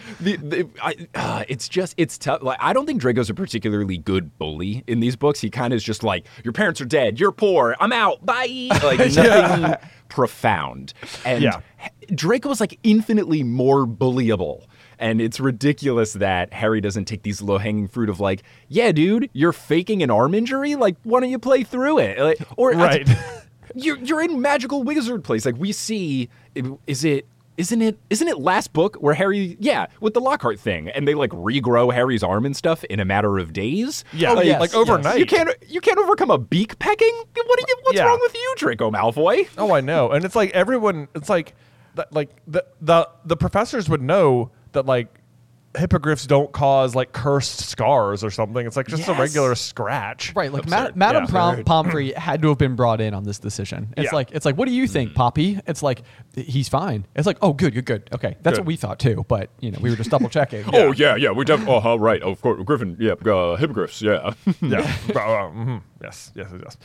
it's tough. Like, I don't think Draco's a particularly good bully in these books. He kind of is just like, your parents are dead. You're poor. I'm out. Bye. Like nothing profound. And Yeah. Draco was like infinitely more bullyable. And it's ridiculous that Harry doesn't take these low-hanging fruit of like, yeah, dude, you're faking an arm injury? Like, why don't you play through it? Like, or Right. You're in magical wizard place. Like, we see, isn't it last book where Harry, with the Lockhart thing, and they like regrow Harry's arm and stuff in a matter of days? Yeah, yes, like overnight. You can't overcome a beak pecking? What's Yeah. wrong with you, Draco Malfoy? Oh, I know. And it's like everyone, it's like the professors would know that like hippogriffs don't cause like cursed scars or something. It's like just a regular scratch. Right, like Absurd. Madame Yeah. Pomfrey had to have been brought in on this decision. It's Yeah. like, what do you think, Poppy? It's like, he's fine. It's like, oh, good, you're good. Okay, that's Good. what we thought too, but we were just double checking. Oh yeah, we definitely. Oh right, of course, Griffin. Yeah, hippogriffs. Yeah. Yeah. Yes.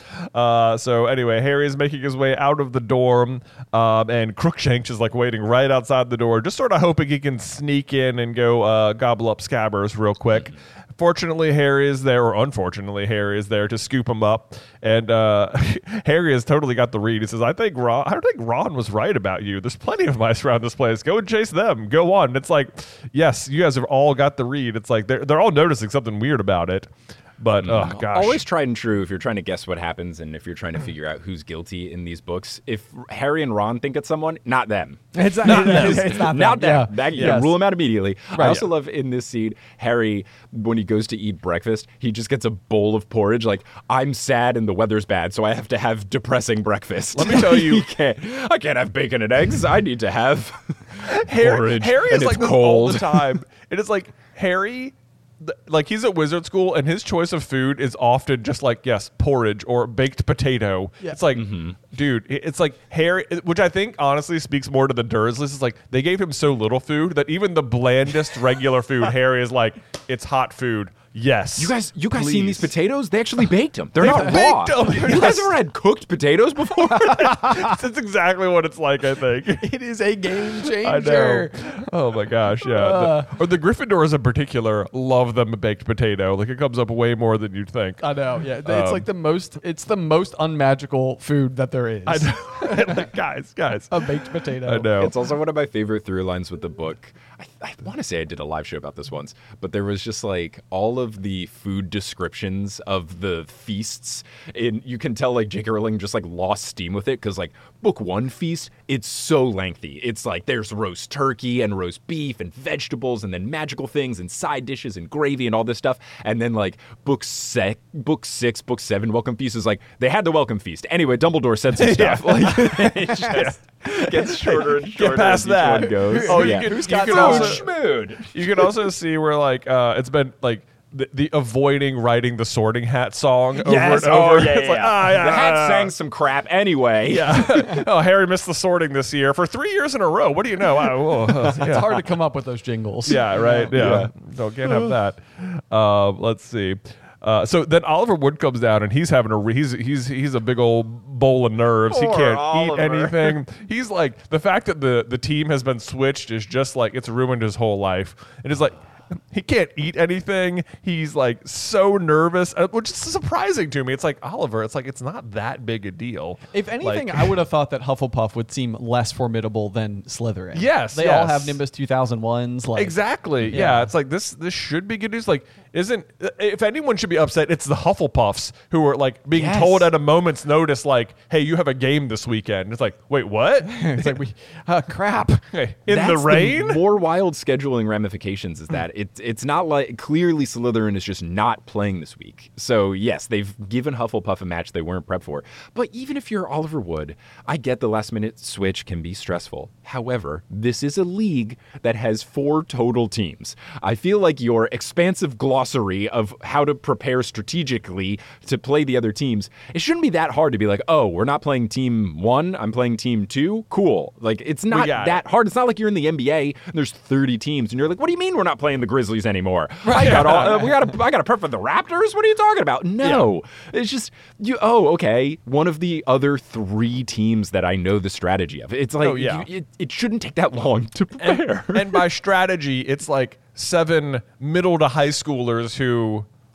So anyway, Harry is making his way out of the dorm, and Crookshanks is like waiting right outside the door, just sort of hoping he can sneak in and go gobble up Scabbers real quick. Fortunately, Harry is there, or unfortunately, Harry is there to scoop him up. And Harry has totally got the read. He says, I think Ron was right about you. There's plenty of mice around this place. Go and chase them. Go on. And it's like, yes, you guys have all got the read. It's like they're all noticing something weird about it. But, oh, gosh. Always tried and true if you're trying to guess what happens and if you're trying to figure out who's guilty in these books. If Harry and Ron think it's someone, not them. It's not them. It's Not them. Yeah. Rule them out immediately. I Right. also love in this scene, Harry, when he goes to eat breakfast, he just gets a bowl of porridge. Like, I'm sad and the weather's bad, so I have to have depressing breakfast. Let me tell you- I can't have bacon and eggs. I need to have porridge. Harry and is like it's this cold. all the time. It is like Harry, like he's at wizard school, and his choice of food is often just like, yes, porridge or baked potato. Yeah. It's like, dude, it's like Harry, which I think honestly speaks more to the Dursleys. It's like they gave him so little food that even the blandest regular food, Harry is like, it's hot food. Yes. You guys please. seen these potatoes? They actually baked them. They're not They raw. baked 'em, You guys yes. ever had cooked potatoes before? That's exactly what it's like, I think. It is a game I changer. know. Oh my gosh, yeah. Or the Gryffindors in particular love them a baked potato. Like it comes up way more than you'd think. I know, yeah. It's like the most unmagical food that there is. I know. Like, guys. A baked potato. I know. It's also one of my favorite through lines with the book. I want to say I did a live show about this once, but there was just like all of the food descriptions of the feasts. And you can tell like J.K. Rowling just like lost steam with it because like book one feast, it's so lengthy. It's like there's roast turkey and roast beef and vegetables and then magical things and side dishes and gravy and all this stuff. And then like book 6, book 7, Welcome Feast is like they had the Welcome Feast. Anyway, Dumbledore said some stuff. Like it just gets shorter and shorter past as each that. one goes. Oh, yeah. you got can food? also Schmood. you can also see where like it's been like the avoiding writing the Sorting Hat song over Yes. and over. Oh, yeah, It's like, yeah. The hat sang some crap anyway. Yeah. Oh, Harry missed the sorting this year for 3 years in a row. What do you know? It's hard to come up with those jingles. Yeah, right. Yeah. No, can't have that. Let's see. So then Oliver Wood comes down and he's having he's a big old bowl of nerves. Poor he can't Oliver. eat anything. He's like the fact that the team has been switched is just like it's ruined his whole life. And it's like he can't eat anything. He's like so nervous, which is surprising to me. It's like Oliver. It's like it's not that big a deal. If anything, Like- I would have thought that Hufflepuff would seem less formidable than Slytherin. Yes, they all yes. have Nimbus 2001s. Like Exactly. Yeah. Yeah. It's like this should be good news. Like, if anyone should be upset, it's the Hufflepuffs who are like being Yes. told at a moment's notice, like, hey, you have a game this weekend. It's like, wait, what? it's like crap. Hey, in That's the rain? more wild scheduling ramifications is that it's not like clearly Slytherin is just not playing this week. So yes, they've given Hufflepuff a match they weren't prepped for. But even if you're Oliver Wood, I get the last minute switch can be stressful. However, this is a league that has 4 total teams. I feel like your expansive glossary of how to prepare strategically to play the other teams, it shouldn't be that hard to be like, oh, we're not playing team 1, I'm playing team 2. Cool. Like it's not got that hard. It's not like you're in the NBA and there's 30 teams and you're like, what do you mean we're not playing the Grizzlies anymore? I got to prep for the Raptors. What are you talking about? No, it's just you. Oh, okay. One of the other 3 teams that I know the strategy of. It's like it shouldn't take that long to prepare. And by strategy, it's like 7 middle to high schoolers who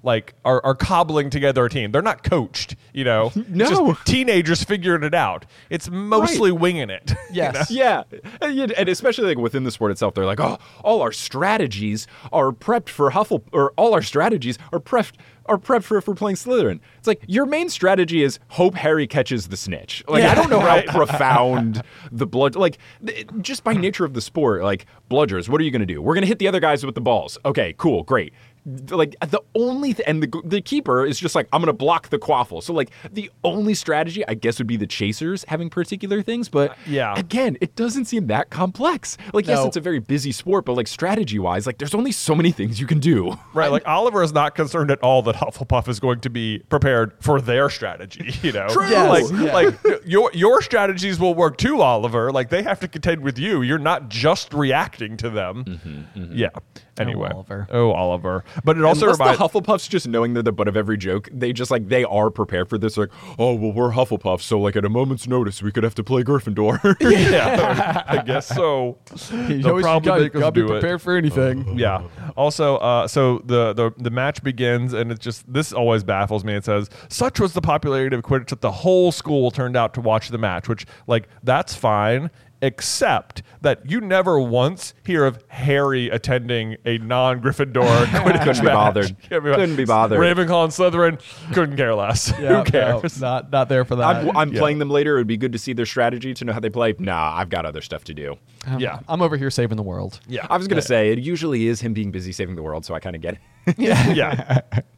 like are cobbling together a team. They're not coached, No. It's just teenagers figuring it out. It's mostly winging it. Yes. Yeah, and especially like within the sport itself, they're like, oh, all our strategies are prepped for all our strategies are prepped for playing Slytherin. It's like your main strategy is hope Harry catches the snitch. Like I don't know how profound the blood, like just by nature of the sport, like bludgers. What are you going to do? We're going to hit the other guys with the balls. Okay, cool, great. Like the only and the keeper is just like, I'm gonna block the quaffle. So like the only strategy I guess would be the chasers having particular things, but again, it doesn't seem that complex. Like yes, it's a very busy sport, but like strategy wise, like there's only so many things you can do. Right, like Oliver is not concerned at all that Hufflepuff is going to be prepared for their strategy. True. Yes. Like your strategies will work too, Oliver. Like they have to contend with you. You're not just reacting to them. Yeah. Anyway, Oliver. But it also reminds the Hufflepuffs just knowing they're the butt of every joke. They just like they are prepared for this. Like, oh well, we're Hufflepuffs, so like at a moment's notice, we could have to play Gryffindor. Yeah, I guess so. They'll probably make us be do prepared for anything. Yeah. Also, so the match begins, and it's just this always baffles me. It says such was the popularity of Quidditch that the whole school turned out to watch the match, which like that's fine. Except that you never once hear of Harry attending a non-Gryffindor Quidditch Couldn't match. Couldn't be bothered. Ravenclaw and Slytherin couldn't care less. Who cares? No, not there for that. I'm playing them later. It would be good to see their strategy to know how they play. Nah, I've got other stuff to do. I'm over here saving the world. Yeah. I was going to say, it usually is him being busy saving the world, so I kind of get it. Yeah.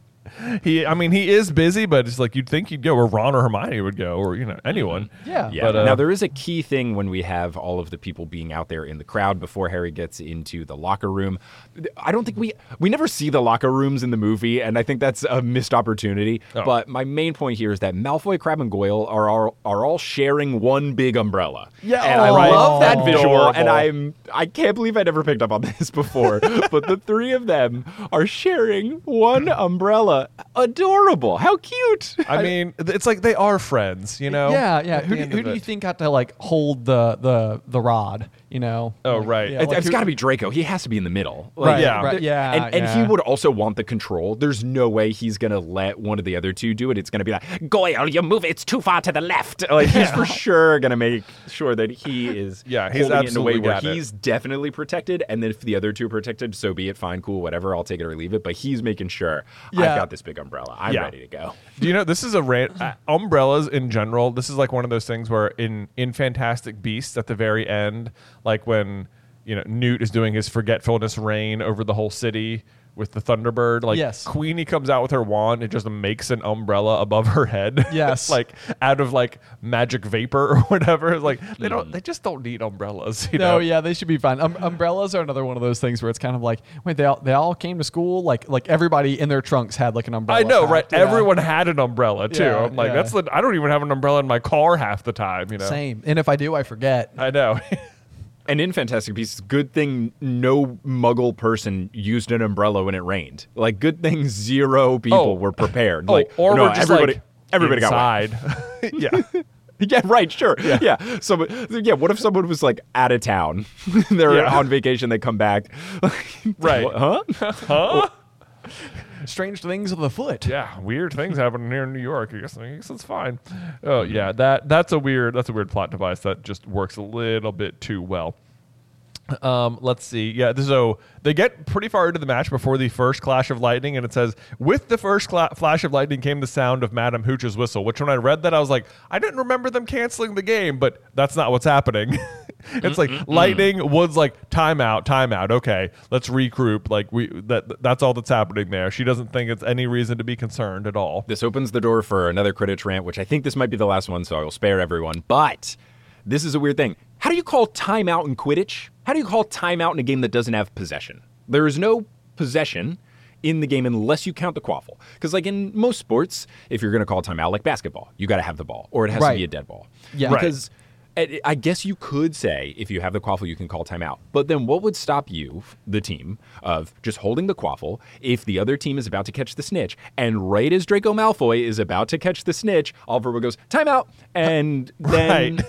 He is busy, but it's like you'd think he'd go where Ron or Hermione would go, or anyone. Yeah. Yeah. But, now there is a key thing when we have all of the people being out there in the crowd before Harry gets into the locker room. I don't think we never see the locker rooms in the movie, and I think that's a missed opportunity. Oh. But my main point here is that Malfoy, Crabbe, and Goyle are all sharing one big umbrella. Yeah, and I love that visual, Adorable. and I can't believe I never picked up on this before. But the three of them are sharing one umbrella. Adorable. How cute. I mean, it's like they are friends, Yeah. At Who the end do of you it. think got to like hold the rod? Oh, right. Yeah, It's got to be Draco. He has to be in the middle. Right. Yeah. Right. Yeah. And he would also want the control. There's no way he's going to let one of the other two do it. It's going to be like, Goyle, you move. It's too far to the left. Like, he's for sure going to make sure that he is he's holding it in a absolutely way where got it. he's definitely protected. And then if the other two are protected, so be it. Fine, cool, whatever. I'll take it or leave it. But he's making sure I've got this big umbrella. I'm ready to go. Do you know this is a rant? Umbrellas in general. This is like one of those things where in Fantastic Beasts at the very end, like when Newt is doing his forgetfulness reign over the whole city with the Thunderbird, like Queenie comes out with her wand and just makes an umbrella above her head. Yes. like out of like magic vapor or whatever. It's like they just don't need umbrellas. No, yeah, they should be fine. Umbrellas are another one of those things where it's kind of like, wait, they all came to school, like everybody in their trunks had like an umbrella. I know, packed, right? Everyone had an umbrella too. Yeah, I'm like, yeah. I don't even have an umbrella in my car half the time. Same. And if I do, I forget. I know. And in Fantastic Beasts, good thing no Muggle person used an umbrella when it rained. Like, good thing zero people were prepared. Like, or no, we're just everybody got inside. Yeah. Yeah, right, sure. Yeah. So, what if someone was like out of town? They're on vacation, they come back. Right. Huh? Strange things of the foot. Yeah, weird things happening here in New York. I guess it's fine. Oh yeah, that's a weird plot device that just works a little bit too well. Let's see. Yeah, so they get pretty far into the match before the first clash of lightning, and it says, with the first flash of lightning came the sound of Madam Hooch's whistle, which when I read that, I was like, I didn't remember them canceling the game, but that's not what's happening. It's like lightning, Wood's like, timeout. Okay, let's regroup. Like that's all that's happening there. She doesn't think it's any reason to be concerned at all. This opens the door for another Quidditch rant, which I think this might be the last one, so I will spare everyone. But this is a weird thing. How do you call timeout in Quidditch? How do you call timeout in a game that doesn't have possession? There is no possession in the game unless you count the quaffle. Because like in most sports, if you're going to call timeout, like basketball, you got to have the ball, or it has to be a dead ball. Yeah. Because I guess you could say if you have the quaffle, you can call timeout. But then what would stop you, the team, of just holding the quaffle if the other team is about to catch the snitch? And right as Draco Malfoy is about to catch the snitch, Oliver goes, timeout. And then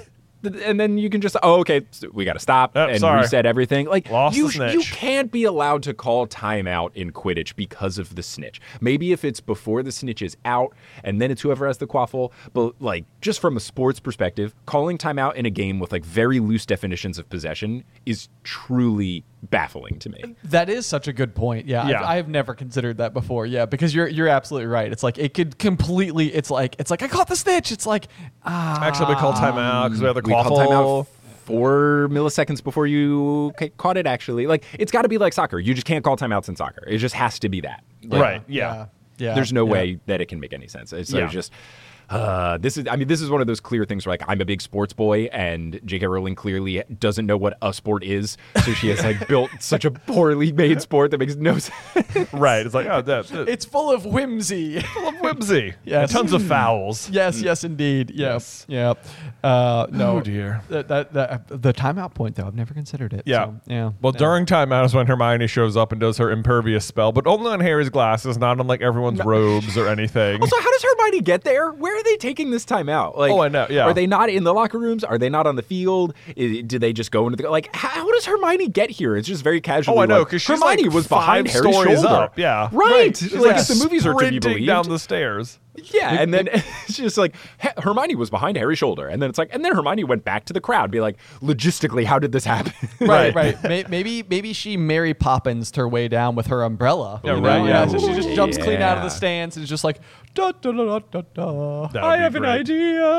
and then you can just, okay, so we got to stop and sorry. reset everything. Like, Lost you the snitch. you can't be allowed to call timeout in Quidditch because of the snitch. Maybe if it's before the snitch is out, and then it's whoever has the quaffle. But like, just from a sports perspective, calling timeout in a game with like very loose definitions of possession is truly baffling to me. That is such a good point. Yeah, Yeah. I've never considered that before. Yeah, because you're absolutely right. It's like it could completely. It's like I caught the snitch. It's like Actually, we call timeout because we have the We call quaffle. timeout 4 milliseconds before you caught it, actually. Like, it's got to be like soccer. You just can't call timeouts in soccer. It just has to be that. Like, Right. Yeah. Yeah. There's no yeah. way that it can make any sense. So Yeah. just this is one of those clear things where like I'm a big sports boy and J.K. Rowling clearly doesn't know what a sport is, so she has like built such a poorly made sport that makes no sense. Right. It's like, oh, that It's full of whimsy. full of whimsy. Yes. And tons of fouls. Yes, indeed. Yes. Yeah. No. Oh, dear. That the timeout point though, I've never considered it. Yeah. So, yeah. Well, Yeah. during timeout is when Hermione shows up and does her impervious spell, but only on Harry's glasses, not on like everyone's robes or anything. Also, how does Hermione get there? Where are they taking this time out? Like, Oh, I know, yeah. Are they not in the locker rooms? Are they not on the field? Do they just go into the like? How does Hermione get here? It's just very casual. Oh, I know, like, because she's Hermione like was behind 5 Harry's stories shoulder. up. Yeah. Right. She's Like, if the movies are to be sprinting believed. down the stairs. Yeah, and then it's just like Hermione was behind Harry's shoulder, and then it's like, and then Hermione went back to the crowd, be like, logistically, how did this happen? Right. Maybe she Mary Poppins her way down with her umbrella. Yeah, you right, know? yeah. So she just jumps clean out of the Yeah. stands and is just like, da da da da da. That would I be have an great.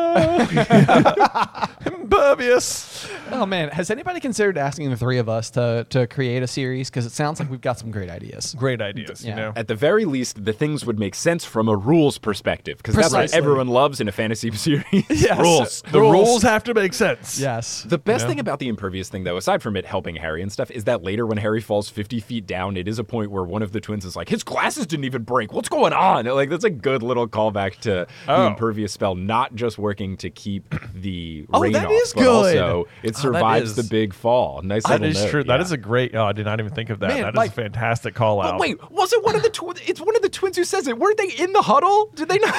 idea. Impervious. Oh man, has anybody considered asking the three of us to create a series? Because it sounds like we've got some great ideas. Great ideas, Yeah. you know? At the very least, the things would make sense from a rules perspective, because that's what Precisely. everyone loves in a fantasy series. Yes. Rules. The rules have to make sense. Yes. The best thing about the impervious thing, though, aside from it helping Harry and stuff, is that later when Harry falls 50 feet down, it is a point where one of the twins is like, his glasses didn't even break. What's going on? Like, that's a good little callback to the impervious spell, not just working to keep the rain that off, is but good. also it survives is- the big fall. Nice That little is note, true. That yeah. is a great. Oh, I did not even think of that. Man, That is like- a fantastic call out. But wait, was it one of the twins? It's one of the twins who says it. Weren't they in the huddle? Did they not?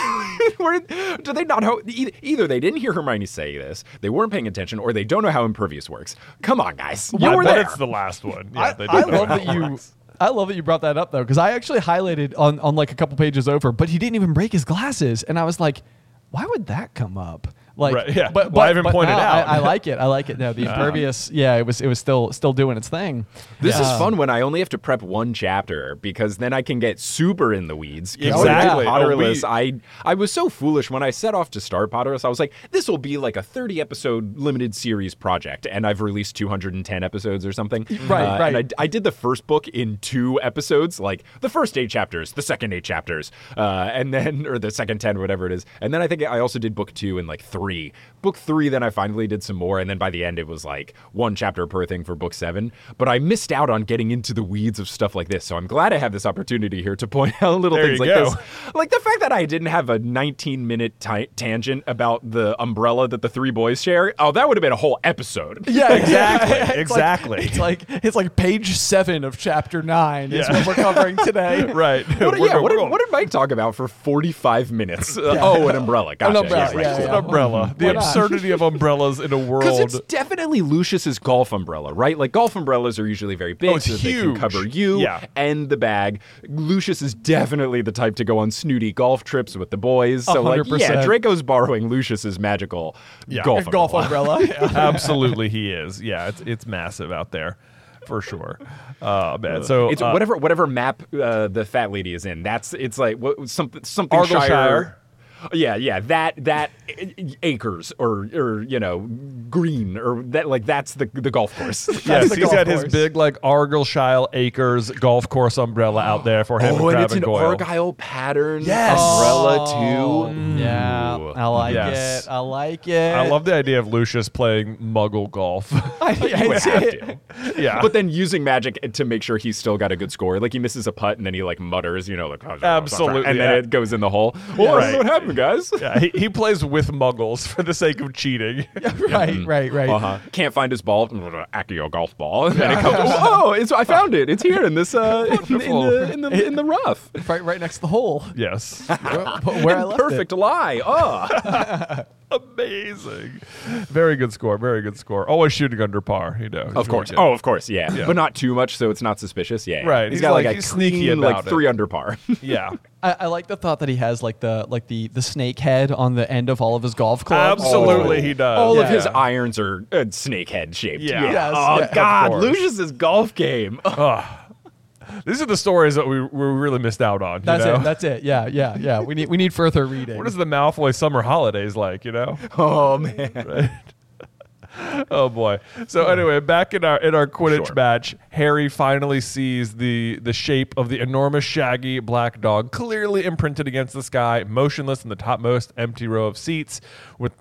Did they not? Either they didn't hear Hermione say this, they weren't paying attention, or they don't know how impervious works. Come on, guys, you I were bet there. it's the last one. Yeah, they I don't know love how that it you. works. I love that you brought that up though, because I actually highlighted on like a couple pages over, but he didn't even break his glasses, and I was like, why would that come up? Like, Right, yeah. Well, I haven't pointed no, out. I like it. I like it. No, the impervious. Yeah, it was still doing its thing. This is fun when I only have to prep one chapter, because then I can get super in the weeds. 'Cause Exactly. with Potterless, Oh, I was so foolish when I set off to start Potterless. I was like, this will be like a 30-episode limited series project, and I've released 210 episodes or something. Right. And I did the first book in 2 episodes, like the first 8 chapters, the second 8 chapters, and then or the second 10, whatever it is. And then I think I also did book 2 in like 3. Book 3, then I finally did some more, and then by the end it was like 1 chapter per thing for book 7. But I missed out on getting into the weeds of stuff like this, so I'm glad I have this opportunity here to point out little There things you like go. this. Like the fact that I didn't have a 19-minute tangent about the umbrella that the 3 boys share. Oh, that would have been a whole episode. Yeah, Exactly, It's exactly. it's like page 7 of chapter 9 is Yeah. what we're covering today. Right. What, We're yeah, go- what, we're did, going- what did Mike talk about for 45 minutes? Oh, an umbrella. Gotcha. umbrella, right. yeah, An yeah. umbrella. The Why not? absurdity of umbrellas in a Because world. it's definitely Lucius's golf umbrella, right? Like golf umbrellas are usually very big, Oh, it's so that they can huge. cover you Yeah. and the bag. Lucius is definitely the type to go on snooty golf trips with the boys. So, like, 100%. yeah, Draco's borrowing Lucius's magical golf Golf umbrella. umbrella. Absolutely, he is. Yeah, it's massive out there, for sure. Man. So It's whatever map the fat lady is in. It's like something Argyllshire. Shire. Yeah, that acres or green or that, like, that's the golf course. Yes, the he's golf got his course. big like Argyllshire Acres golf course umbrella out there for him Oh, and and Crab it's and an Goyle. Argyle pattern Yes. umbrella too. Yeah, I like Yes. it. I like it. I love the idea of Lucius playing Muggle golf. You would have to. Yeah, But then using magic to make sure he's still got a good score. Like he misses a putt and then he like mutters, like Absolutely, and then yeah. it goes in the hole. Well, I don't know what happened, guys. yeah, he plays with Muggles for the sake of cheating. right. Uh-huh. Can't find his ball. Accio golf ball. And then it comes. Oh, I found it. It's here in this in the rough. Right next to the hole. Yes, Where I left Perfect lie. Oh. amazing. Amazing. Very good score. Very good score. Always shooting under par, you know. Of course. Oh, of course. Yeah. But not too much, so it's not suspicious. Yeah. Right. He's got like a he's sneaky clean, about like it. 3 under par. Yeah. I like the thought that he has like the snake head on the end of all of his golf clubs. Absolutely, he does. All of Yeah. his irons are snake head shaped. Yeah. Yes, Oh, yeah. God. Of course. Lucius's golf game. These are the stories that we really missed out on. That's you know? it. That's it. Yeah. We need further reading. What is the Malfoy summer holidays like, you know? Oh, man. Right? Oh boy. So anyway, back in our Quidditch Sure. match, Harry finally sees the shape of the enormous shaggy black dog clearly imprinted against the sky, motionless in the topmost empty row of seats with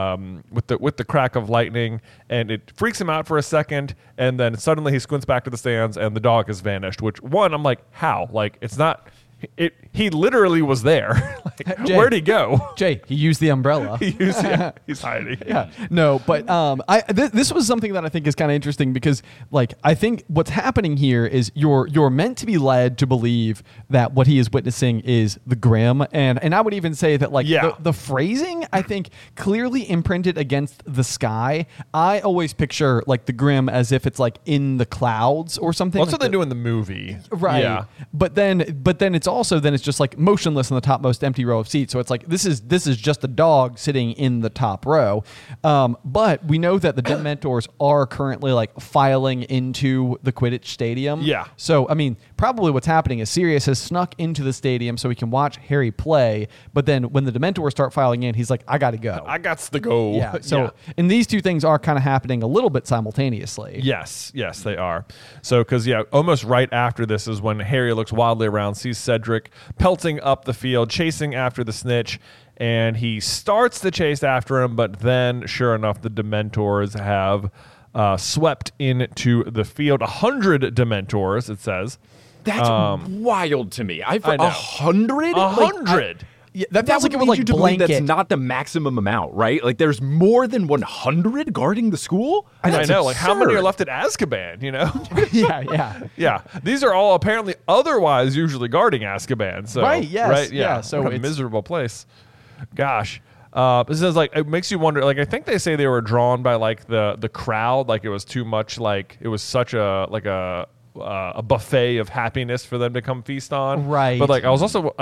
the crack of lightning, and it freaks him out for a second, and then suddenly he squints back to the stands and the dog has vanished, which I'm like, how? Like it's not he literally was there. Like, Jay. where'd he go? Jay, he used the umbrella. He's hiding. Yeah, no, but this was something that I think is kind of interesting because, like, I think what's happening here is you're meant to be led to believe that what he is witnessing is the Grim, and I would even say that, like, Yeah. the phrasing, I think, clearly imprinted against the sky. I always picture like the Grim as if it's like in the clouds or something. Well, that's like what they do in the movie. Right. Yeah. But then it's also it's just like motionless in the topmost empty row of seats. So it's like this is just a dog sitting in the top row. But we know that the Dementors are currently like filing into the Quidditch stadium. Yeah. So I mean, probably what's happening is Sirius has snuck into the stadium so he can watch Harry play. But then when the Dementors start filing in, he's like, I got to go. I got to go. Yeah. So and these two things are kind of happening a little bit simultaneously. Yes, they are. So, because, almost right after this is when Harry looks wildly around, sees Cedric pelting up the field, chasing after the snitch, and he starts the chase after him, but then, sure enough, the Dementors have swept into the field. 100 Dementors, it says. That's wild to me. I know. 100? 100! Yeah, that That feels like would it would lead like you to believe blanket. that's not the maximum amount, right? Like, there's more than 100 guarding the school? I know. Like, how many are absurd. left at Azkaban, you know? yeah. Yeah, these are all apparently otherwise usually guarding Azkaban. So, Right, yes, right, yeah, so what a it's- miserable place. Gosh, it says like it makes you wonder. Like I think they say they were drawn by like the crowd. Like it was too much. Like it was such a buffet of happiness for them to come feast on. Right. But like I was also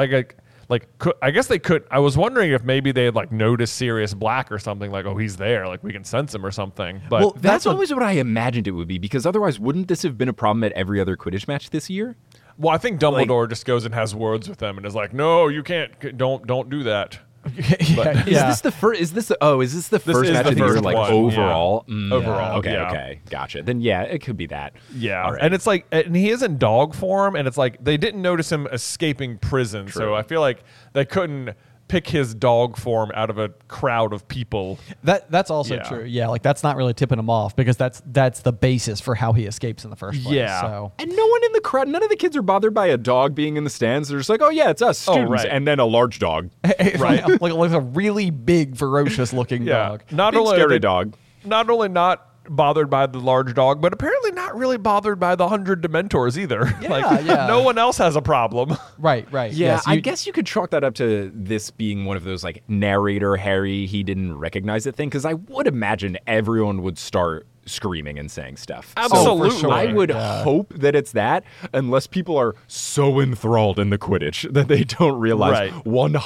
I guess they could. I was wondering if maybe they had like noticed Sirius Black or something. Like, oh, he's there. Like we can sense him or something. But Well, That's what- always what I imagined it would be, because otherwise, wouldn't this have been a problem at every other Quidditch match this year? I think Dumbledore just goes and has words with them and is like, no, you can't. Don't do that. But- Is this the first? Is this the first is match the of the year? first Like one, overall, yeah. Overall, Okay, yeah. okay, gotcha. Then yeah, it could be that. Yeah, All right. and it's like, and he is in dog form, and it's like they didn't notice him escaping prison, so True. I feel like they couldn't pick his dog form out of a crowd of people. That's also Yeah. true. Yeah, like that's not really tipping him off because that's the basis for how he escapes in the first place. Yeah. So And no one in the crowd, none of the kids are bothered by a dog being in the stands. They're just like, oh yeah, it's us students, right. and then a large dog, right, like a really big, ferocious looking dog. Not big only scary they- dog. Not only not bothered by the large dog, but apparently not really bothered by the 100 Dementors either. Yeah. No one else has a problem. Right. Yeah, Yes, I guess you could chalk that up to this being one of those like narrator Harry, he didn't recognize it thing, because I would imagine everyone would start screaming and saying stuff. So Absolutely. sure. I would hope that it's that, unless people are so enthralled in the Quidditch that they don't realize Right.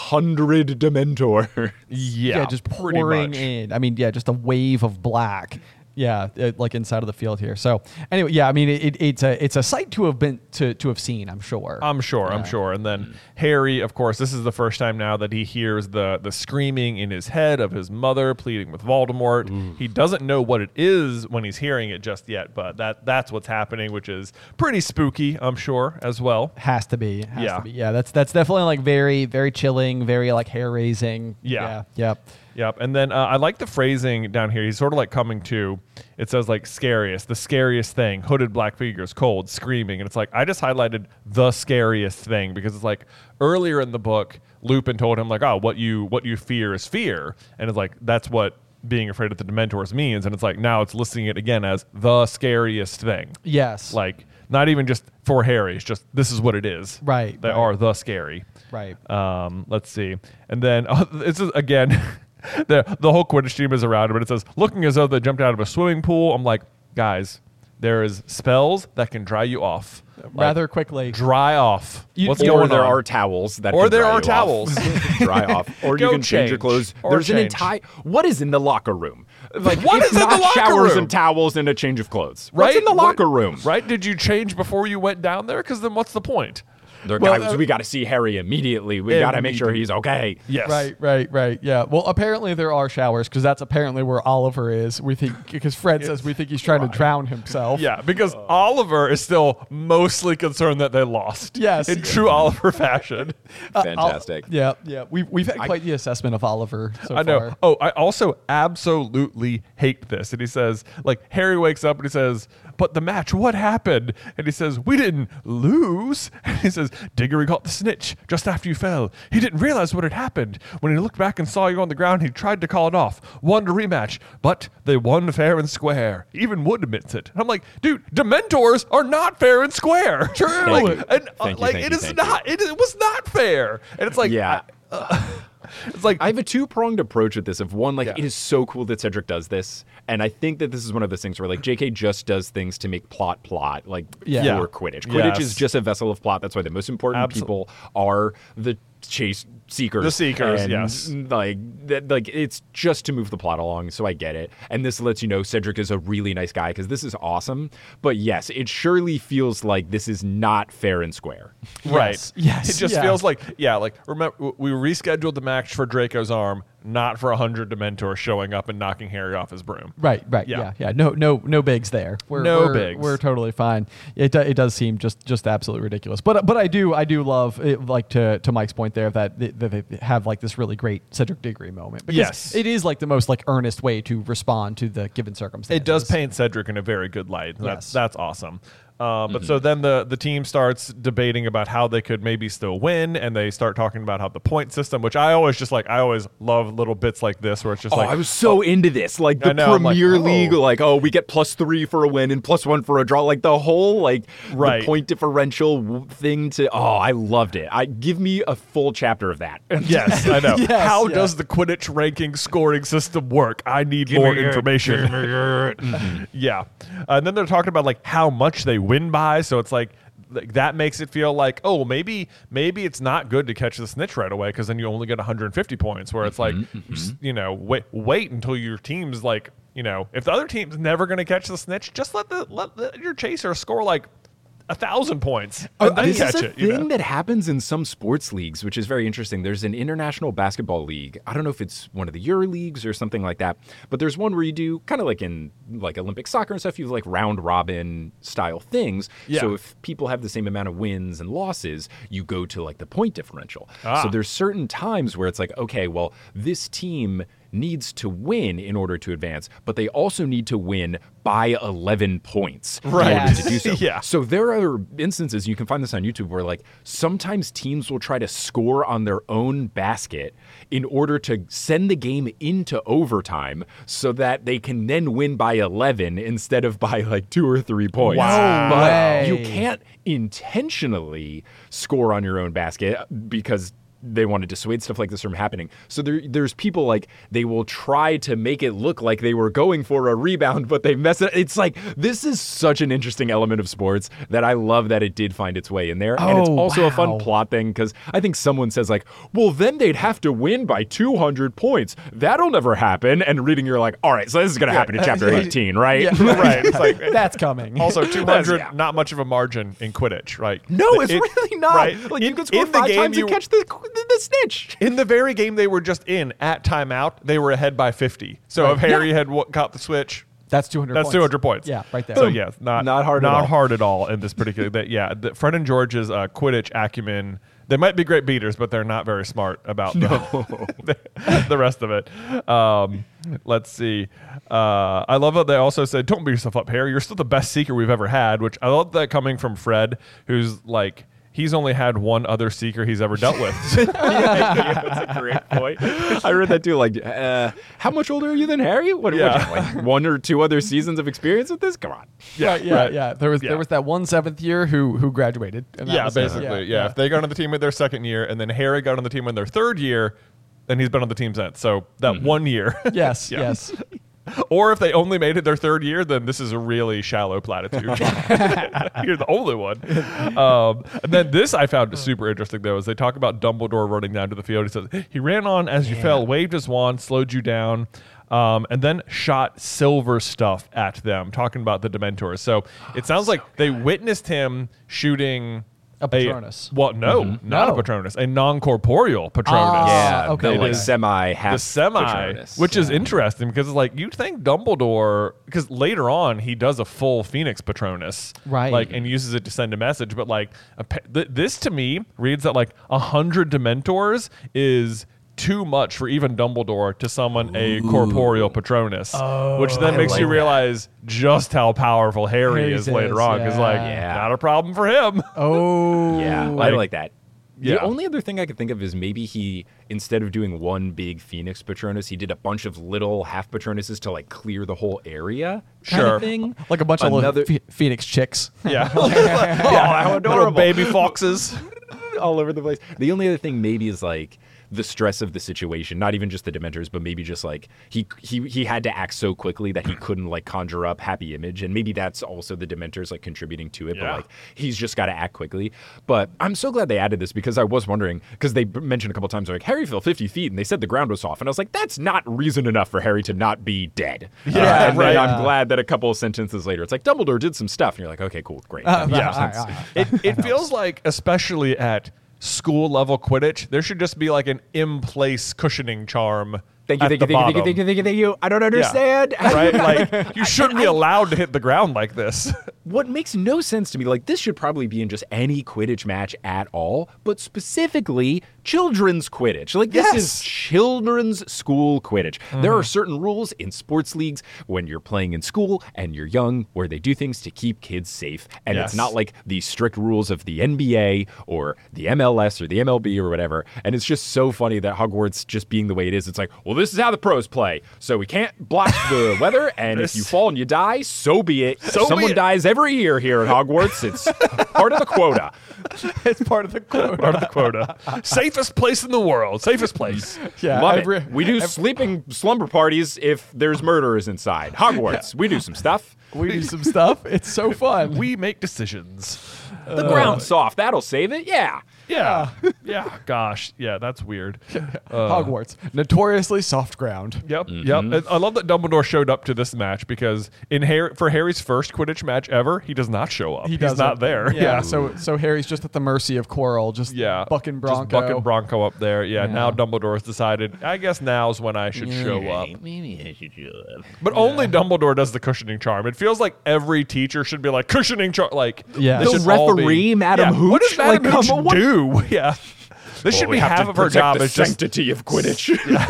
100 Dementor. Yeah, just pretty pouring much. in. I mean, yeah, just a wave of black. Yeah, like inside of the field here. So anyway, yeah, I mean, it's a sight to have seen. I'm sure. I'm sure. And then Harry, of course, this is the first time now that he hears the screaming in his head of his mother pleading with Voldemort. He doesn't know what it is when he's hearing it just yet, but that's what's happening, which is pretty spooky, I'm sure, as well. Has to be. Yeah. Yeah, that's definitely like very, very chilling, very like hair raising. Yeah. Yep. Yep. And then I like the phrasing down here. He's sort of like coming to. It says like scariest, the scariest thing, hooded black figures, cold, screaming. And it's like, I just highlighted the scariest thing because it's like earlier in the book, Lupin told him like, oh, what you fear is fear. And it's like, that's what being afraid of the Dementors means. And it's like, now it's listing it again as the scariest thing. Yes. Like not even just for Harry. It's just, this is what it is. Right, They right. are the scary. Right. Let's see. And then this is again, the whole Quidditch team is around him, and it says, looking as though they jumped out of a swimming pool. I'm like, guys, there is spells that can dry you off. Rather quickly. Dry off. What's or going there on? are towels that Or can there dry are you towels. off. Dry off. Or Go you can change your change. clothes. Or There's an change. entire... What is in the locker room? Like, What it's is in the not locker showers room? and towels and a change of clothes. Right? What's in the locker room? Right? Did you change before you went down there? Because then what's the point? We got to see Harry immediately. We got to make sure he's okay. Yes. Right. Yeah. Well, apparently there are showers because that's apparently where Oliver is. We think because Fred says we think he's trying to drown himself. Yeah, because Oliver is still mostly concerned that they lost. Yes. In true Oliver fashion. Fantastic. Yeah. We've had quite the assessment of Oliver so I know. far. Oh, I also absolutely hate this. And he says, like, Harry wakes up and he says, but the match, what happened? And he says, we didn't lose. And he says, Diggory caught the snitch just after you fell. He didn't realize what had happened. When he looked back and saw you on the ground, he tried to call it off. Won a rematch, but they won fair and square. Even Wood admits it. And I'm like, dude, Dementors are not fair and square. True. It was not fair. And it's like, Yeah. it's like, I have a two-pronged approach with this. Of one, like, Yeah. it is so cool that Cedric does this. And I think that this is one of those things where, like, JK just does things to make plot, like, Yeah. for Quidditch. Quidditch Yes. is just a vessel of plot. That's why the most important people are the chase seekers. The seekers, and, yes. Like it's just to move the plot along, so I get it. And this lets you know Cedric is a really nice guy because this is awesome. But yes, it surely feels like this is not fair and square. right. Yes. It just feels like, remember, we rescheduled the match for Draco's arm, not for 100 Dementors showing up and knocking Harry off his broom. Right. Yeah. Yeah. No bigs there. No bigs. We're totally fine. It does seem just absolutely ridiculous. But I do love it, like to Mike's point there that they have like this really great Cedric Diggory moment. Because Yes. it is like the most like earnest way to respond to the given circumstances. It does paint Cedric in a very good light. Yes. That's awesome. But so then the team starts debating about how they could maybe still win, and they start talking about how the point system, which I always love little bits like this where it's just I was so into this. Like the I know, I'm like, Premier oh. League, like, we get +3 for a win and +1 for a draw. Like the whole, like, Right. the point differential thing I loved it. Give me a full chapter of that. yes, I know. Yes, How yeah. does the Quidditch ranking scoring system work? I need more information. Yeah. And then they're talking about like how much they win by. So it's like that makes it feel like, oh, maybe it's not good to catch the snitch right away because then you only get 150 points. Where it's like, wait until your team's like, if the other team's never going to catch the snitch, just let your chaser score like 1,000 points and then This catch is a it. thing that happens in some sports leagues, which is very interesting. There's an international basketball league. I don't know if it's one of the Euro leagues or something like that, but there's one where you do kind of like in like Olympic soccer and stuff. You have like round robin style things. Yeah. So if people have the same amount of wins and losses, you go to like the point differential. So there's certain times where it's like, okay, well, this team needs to win in order to advance, but they also need to win by 11 points in order Yes. to do so. Yeah. So there are instances, you can find this on YouTube, where like sometimes teams will try to score on their own basket in order to send the game into overtime so that they can then win by 11 instead of by like 2 or 3 points. Wow. But way. you can't intentionally score on your own basket because they want to dissuade stuff like this from happening. So there's people like they will try to make it look like they were going for a rebound, but they mess it. It's like this is such an interesting element of sports that I love that it did find its way in there. And it's also a fun wow. plot thing because I think someone says like, well, then they'd have to win by 200 points. That'll never happen. And reading, you're like, all right, so this is going to happen in chapter 18, right? Yeah. Right. It's like That's coming. also 200, Yeah. not much of a margin in Quidditch, right? No, it's really not. Right. Like you can score in the 5 game times you- and catch the snitch. In the very game they were just in at timeout, they were ahead by 50. So if Harry had caught the switch, That's 200 that's points. 200 points. Yeah, right there. So yeah, not hard at all. Not hard at all in this particular. Fred and George's Quidditch acumen. They might be great beaters, but they're not very smart about the rest of it. Let's see. I love that they also said, "Don't beat yourself up, Harry. You're still the best seeker we've ever had." Which I love that coming from Fred, who's like. He's only had one other seeker he's ever dealt with. That's a great point. I read that too. Like, how much older are you than Harry? What like 1 or 2 other seasons of experience with this? Come on. Yeah. There was that one 7th year who graduated. And that Yeah, was it. basically. Yeah. If they got on the team in their 2nd year and then Harry got on the team in their 3rd year, and he's been on the team since. So that 1 year. Yes, Yeah. yes. Or if they only made it their third year, then this is a really shallow platitude. You're the only one. And then this I found super interesting, though, is they talk about Dumbledore running down to the field. He says, he ran on as you fell, waved his wand, slowed you down, and then shot silver stuff at them, talking about the Dementors. So it sounds like they witnessed him shooting... A Patronus. Not a Patronus, a non-corporeal Patronus. Yeah, okay. the like It is semi-half the semi, Patronus. which is interesting because like you'd think Dumbledore, because later on he does a full Phoenix Patronus, Right. Like and uses it to send a message. But like this to me reads that like 100 Dementors is too much for even Dumbledore to summon a corporeal Patronus, which then makes you realize just how powerful Harry Harry's is later is, on. Because like, yeah. not a problem for him. Oh. Yeah, I Like- like that. Yeah. The only other thing I could think of is maybe he, instead of doing one big Phoenix Patronus, he did a bunch of little half Patronuses to like clear the whole area. Kind Sure. of thing. Like a bunch of Another- little Phoenix chicks. Yeah, how little adorable. baby foxes. all over the place. The only other thing maybe is like the stress of the situation, not even just the Dementors, but maybe just like he had to act so quickly that he couldn't like conjure up happy image, and maybe that's also the Dementors like contributing to it. Yeah. But like he's just got to act quickly. But I'm so glad they added this because I was wondering, because they mentioned a couple times like Harry fell 50 feet and they said the ground was soft, and I was like, that's not reason enough for Harry to not be dead. Yeah, and right. then I'm glad that a couple of sentences later, it's like Dumbledore did some stuff, and you're like, okay, cool, great. That makes sense. It feels like, especially at school level Quidditch, there should just be like an in place cushioning charm. Thank you. I don't understand. Right? Like, you shouldn't be allowed to hit the ground like this. What makes no sense to me, like this should probably be in just any Quidditch match at all, but specifically children's Quidditch. Like this is children's school Quidditch. There are certain rules in sports leagues when you're playing in school and you're young where they do things to keep kids safe. And it's Yes. not like the strict rules of the NBA or the MLS or the MLB or whatever. And it's just so funny that Hogwarts just being the way it is, it's like, well, this is how the pros play. So we can't block the weather, and if you fall and you die, so be it. So be Someone it. dies every year here at Hogwarts. It's part of the quota. It's part of the quote. Part of the quota. Safest place in the world. Safest place. Yeah, Love it. We do sleeping slumber parties if there's murderers inside. Hogwarts, we do some stuff. We do some stuff. It's so fun. We make decisions. The ground's soft. That'll save it. Yeah. Yeah. Yeah. Gosh. Yeah, that's weird. Hogwarts, notoriously soft ground. Yep. Yep. And I love that Dumbledore showed up to this match because for Harry's first Quidditch match ever, he does not show up. He's doesn't. not there. Yeah. So Harry's just at the mercy of Quirrell, just bucking Bronco. Just bucking Bronco up there. Yeah. Now Dumbledore's decided, I guess now's when I should show up. Maybe I should show up. But only Dumbledore does the cushioning charm. It feels like every teacher should be like cushioning charm. Like Yeah. this The should all referee, be, Madam What does Hooch? Madam Like, Hooch come on, do? Yeah. This should be half of her job. The Is just sanctity of Quidditch.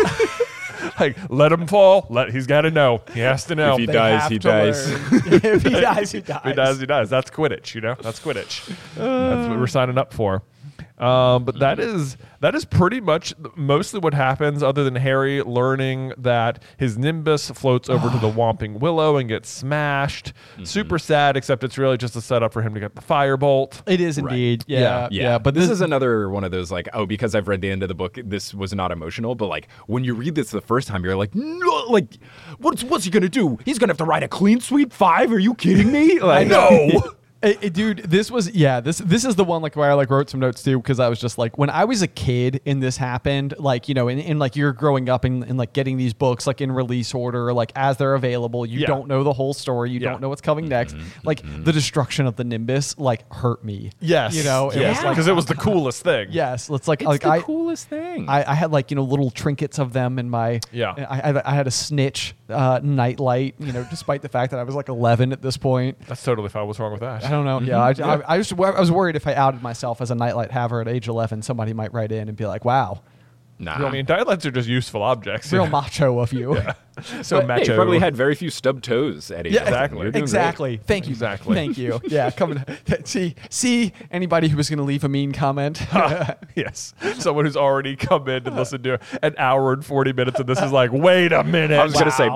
like let him fall. He's got to know. He has to know. If he dies, he dies. If he dies, he dies. If he dies, he dies. That's Quidditch, That's Quidditch. That's what we're signing up for. But that is pretty much mostly what happens, other than Harry learning that his Nimbus floats over to the Whomping Willow and gets smashed. Super sad, except it's really just a setup for him to get the Firebolt. It is indeed. Yeah. Yeah, But this is another one of those like, oh, because I've read the end of the book, this was not emotional. But like when you read this the first time, you're like, no, like, what's he gonna do? He's gonna have to write a clean sweep 5? Are you kidding me? Like, No. Dude, this was this is the one like where I like wrote some notes too, because I was just like, when I was a kid and this happened, like, in like you're growing up and like getting these books like in release order, like as they're available, you don't know the whole story, you don't know what's coming next. Like the destruction of the Nimbus like hurt me. Yes. It was like, because it was the coolest thing. yes, it's like it's the coolest thing. I had like little trinkets of them in my I had a snitch nightlight, despite the fact that I was like 11 at this point. That's totally fine. What's wrong with that? I don't know. Yeah, I was worried if I outed myself as a nightlight haver at age 11, somebody might write in and be like, "Wow, Nah. I mean, nightlights are just useful objects. real macho of you." So Hey, macho. you probably had very few stubbed toes at age 11. exactly. You're doing great. Exactly. Thank you. Exactly. Thank you. Yeah, coming. See anybody who was going to leave a mean comment. Yes. Someone who's already come in and listened to an hour and 40 minutes, and this is like, wait a minute. I was going to say, Wow.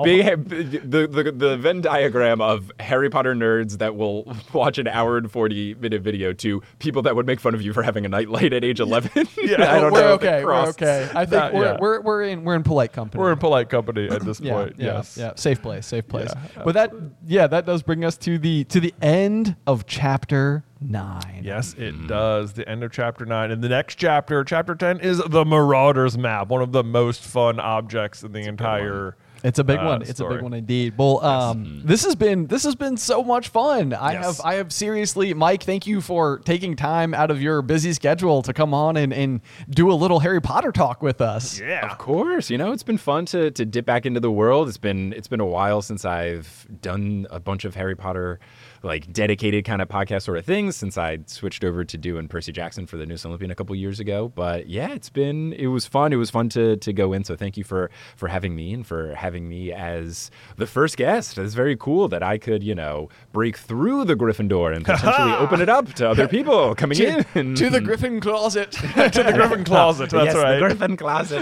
the Venn diagram of Harry Potter nerds that will watch an hour and 40-minute video to people that would make fun of you for having a nightlight at age 11. Yeah, I don't we're know. okay. We're okay. I think Yeah. we're in polite company. We're in polite company at this Yeah, point. yeah, Yes. yeah. Safe place. Yeah, But that does bring us to the end of chapter 9. Yes, it does. The end of chapter 9. And the next chapter, chapter 10, is the Marauders map, one of the most fun objects in the entire. It's a big one. It's a story. big one indeed. Well, this has been so much fun. Yes. I have seriously, Mike, thank you for taking time out of your busy schedule to come on and do a little Harry Potter talk with us. Yeah. Of course, it's been fun to dip back into the world. It's been a while since I've done a bunch of Harry Potter like dedicated kind of podcast sort of things since I switched over to doing Percy Jackson for the Newest Olympian a couple years ago. But yeah, it was fun. It was fun to go in. So thank you for having me and for having me as the first guest. It's very cool that I could, break through the Gryffindor and potentially open it up to other people coming in. To the Griffin closet. To the Griffin closet. That's yes, right. the Griffin closet.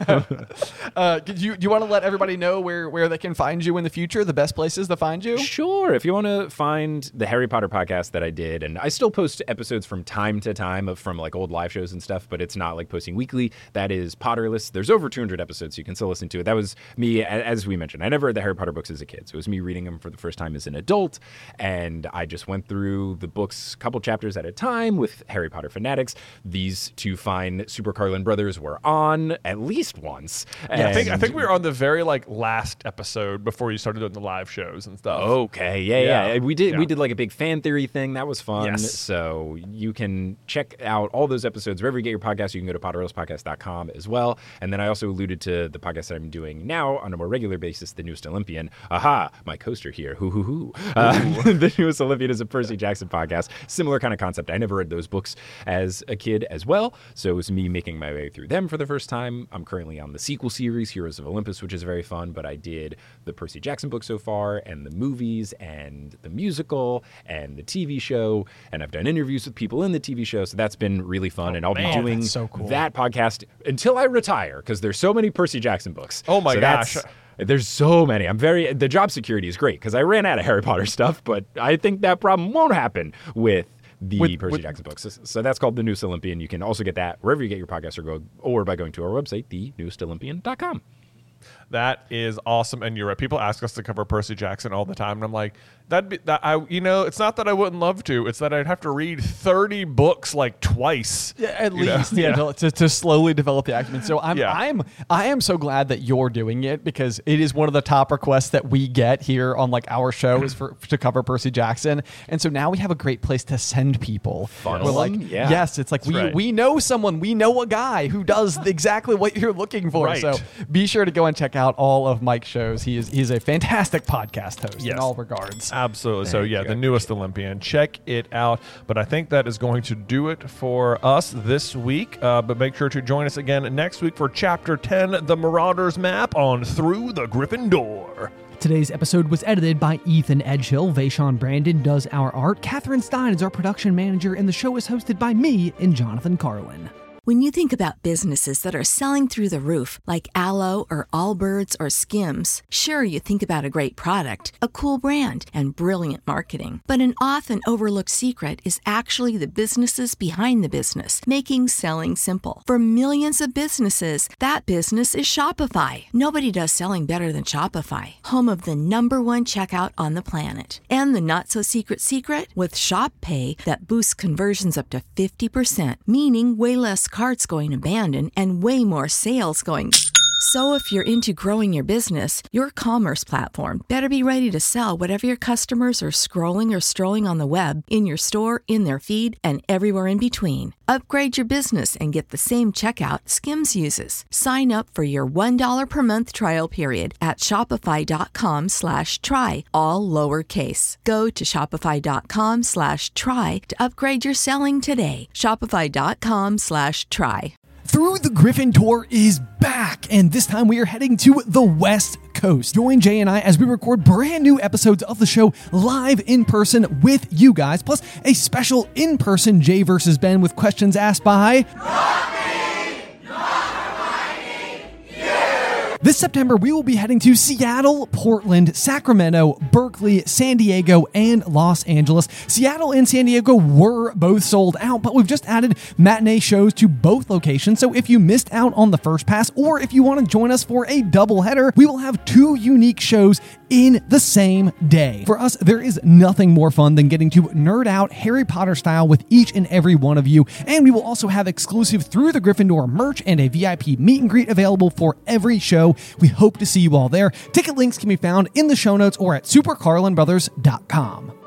Hello. Do you want to let everybody know where they can find you in the future, the best places to find you? Sure. If you want to find the Harry Potter podcast that I did, and I still post episodes from time to time from like old live shows and stuff, but it's not like posting weekly. That is Potterless. There's over 200 episodes, so you can still listen to it. That was me, as we mentioned. I never read the Harry Potter books as a kid, so it was me reading them for the first time as an adult, and I just went through the books a couple chapters at a time with Harry Potter fanatics. These two fine Super Carlin brothers were on at least once. Yeah, I And- think we were on the very last episode before you started doing the live shows and stuff. Okay, yeah. We did Yeah. like a big fan theory thing. That was fun. Yes. So you can check out all those episodes wherever you get your podcast. You can go to potterlesspodcast.com as well. And then I also alluded to the podcast that I'm doing now on a more regular basis, The Newest Olympian. Aha, my coaster here. Hoo. The Newest Olympian is a Percy Jackson podcast. Similar kind of concept. I never read those books as a kid as well. So it was me making my way through them for the first time. I'm currently on the sequel series, Heroes of Olympus, which is very fun. But I did the Percy Jackson book so far, and the movies, and the musical, and the TV show, and I've done interviews with people in the TV show, so that's been really fun. And I'll be doing that's so cool. that podcast until I retire, because there's so many Percy Jackson books. Oh my So gosh. there's so many. The job security is great, because I ran out of Harry Potter stuff, but I think that problem won't happen with the Percy Jackson books. So that's called The Newest Olympian. You can also get that wherever you get your podcast, or by going to our website, thenewestolympian.com. That is awesome, and you're right. People ask us to cover Percy Jackson all the time, and I'm like, it's not that I wouldn't love to. It's that I'd have to read 30 books twice. Yeah, at you know? least Yeah. to slowly develop the acumen. So I am so glad that you're doing it, because it is one of the top requests that we get here on our show is to cover Percy Jackson. And so now we have a great place to send people. Funnel We're them? Yeah. yes, it's like right. we know someone, we know a guy who does exactly what you're looking for. Right. So be sure to go and check out all of Mike's shows. He's a fantastic podcast host in all regards. Absolutely. So Thank yeah, you. The Newest Olympian. Check it out. But I think that is going to do it for us this week. But make sure to join us again next week for Chapter 10, The Marauders Map on Through the Gryffindor. Today's episode was edited by Ethan Edgehill. Vaishon Brandon does our art. Catherine Stein is our production manager, and the show is hosted by me and Jonathan Carlin. When you think about businesses that are selling through the roof, like Aloe or Allbirds or Skims, sure, you think about a great product, a cool brand, and brilliant marketing. But an often overlooked secret is actually the businesses behind the business, making selling simple. For millions of businesses, that business is Shopify. Nobody does selling better than Shopify, home of the #1 checkout on the planet. And the not-so-secret secret? With Shop Pay that boosts conversions up to 50%, meaning way less carts going abandoned and way more sales going. So if you're into growing your business, your commerce platform better be ready to sell whatever your customers are scrolling or strolling on the web, in your store, in their feed, and everywhere in between. Upgrade your business and get the same checkout Skims uses. Sign up for your $1 per month trial period at shopify.com/try, all lowercase. Go to shopify.com/try to upgrade your selling today. Shopify.com/try. Through the Gryffindor is back, and this time we are heading to the West Coast. Join Jay and I as we record brand new episodes of the show live in person with you guys, plus a special in-person Jay vs. Ben with questions asked by... This September, we will be heading to Seattle, Portland, Sacramento, Berkeley, San Diego, and Los Angeles. Seattle and San Diego were both sold out, but we've just added matinee shows to both locations. So if you missed out on the first pass, or if you want to join us for a doubleheader, we will have 2 unique shows in the same day. For us, there is nothing more fun than getting to nerd out Harry Potter style with each and every one of you. And we will also have exclusive Through the Gryffindor merch and a VIP meet and greet available for every show. We hope to see you all there. Ticket links can be found in the show notes or at supercarlinbrothers.com.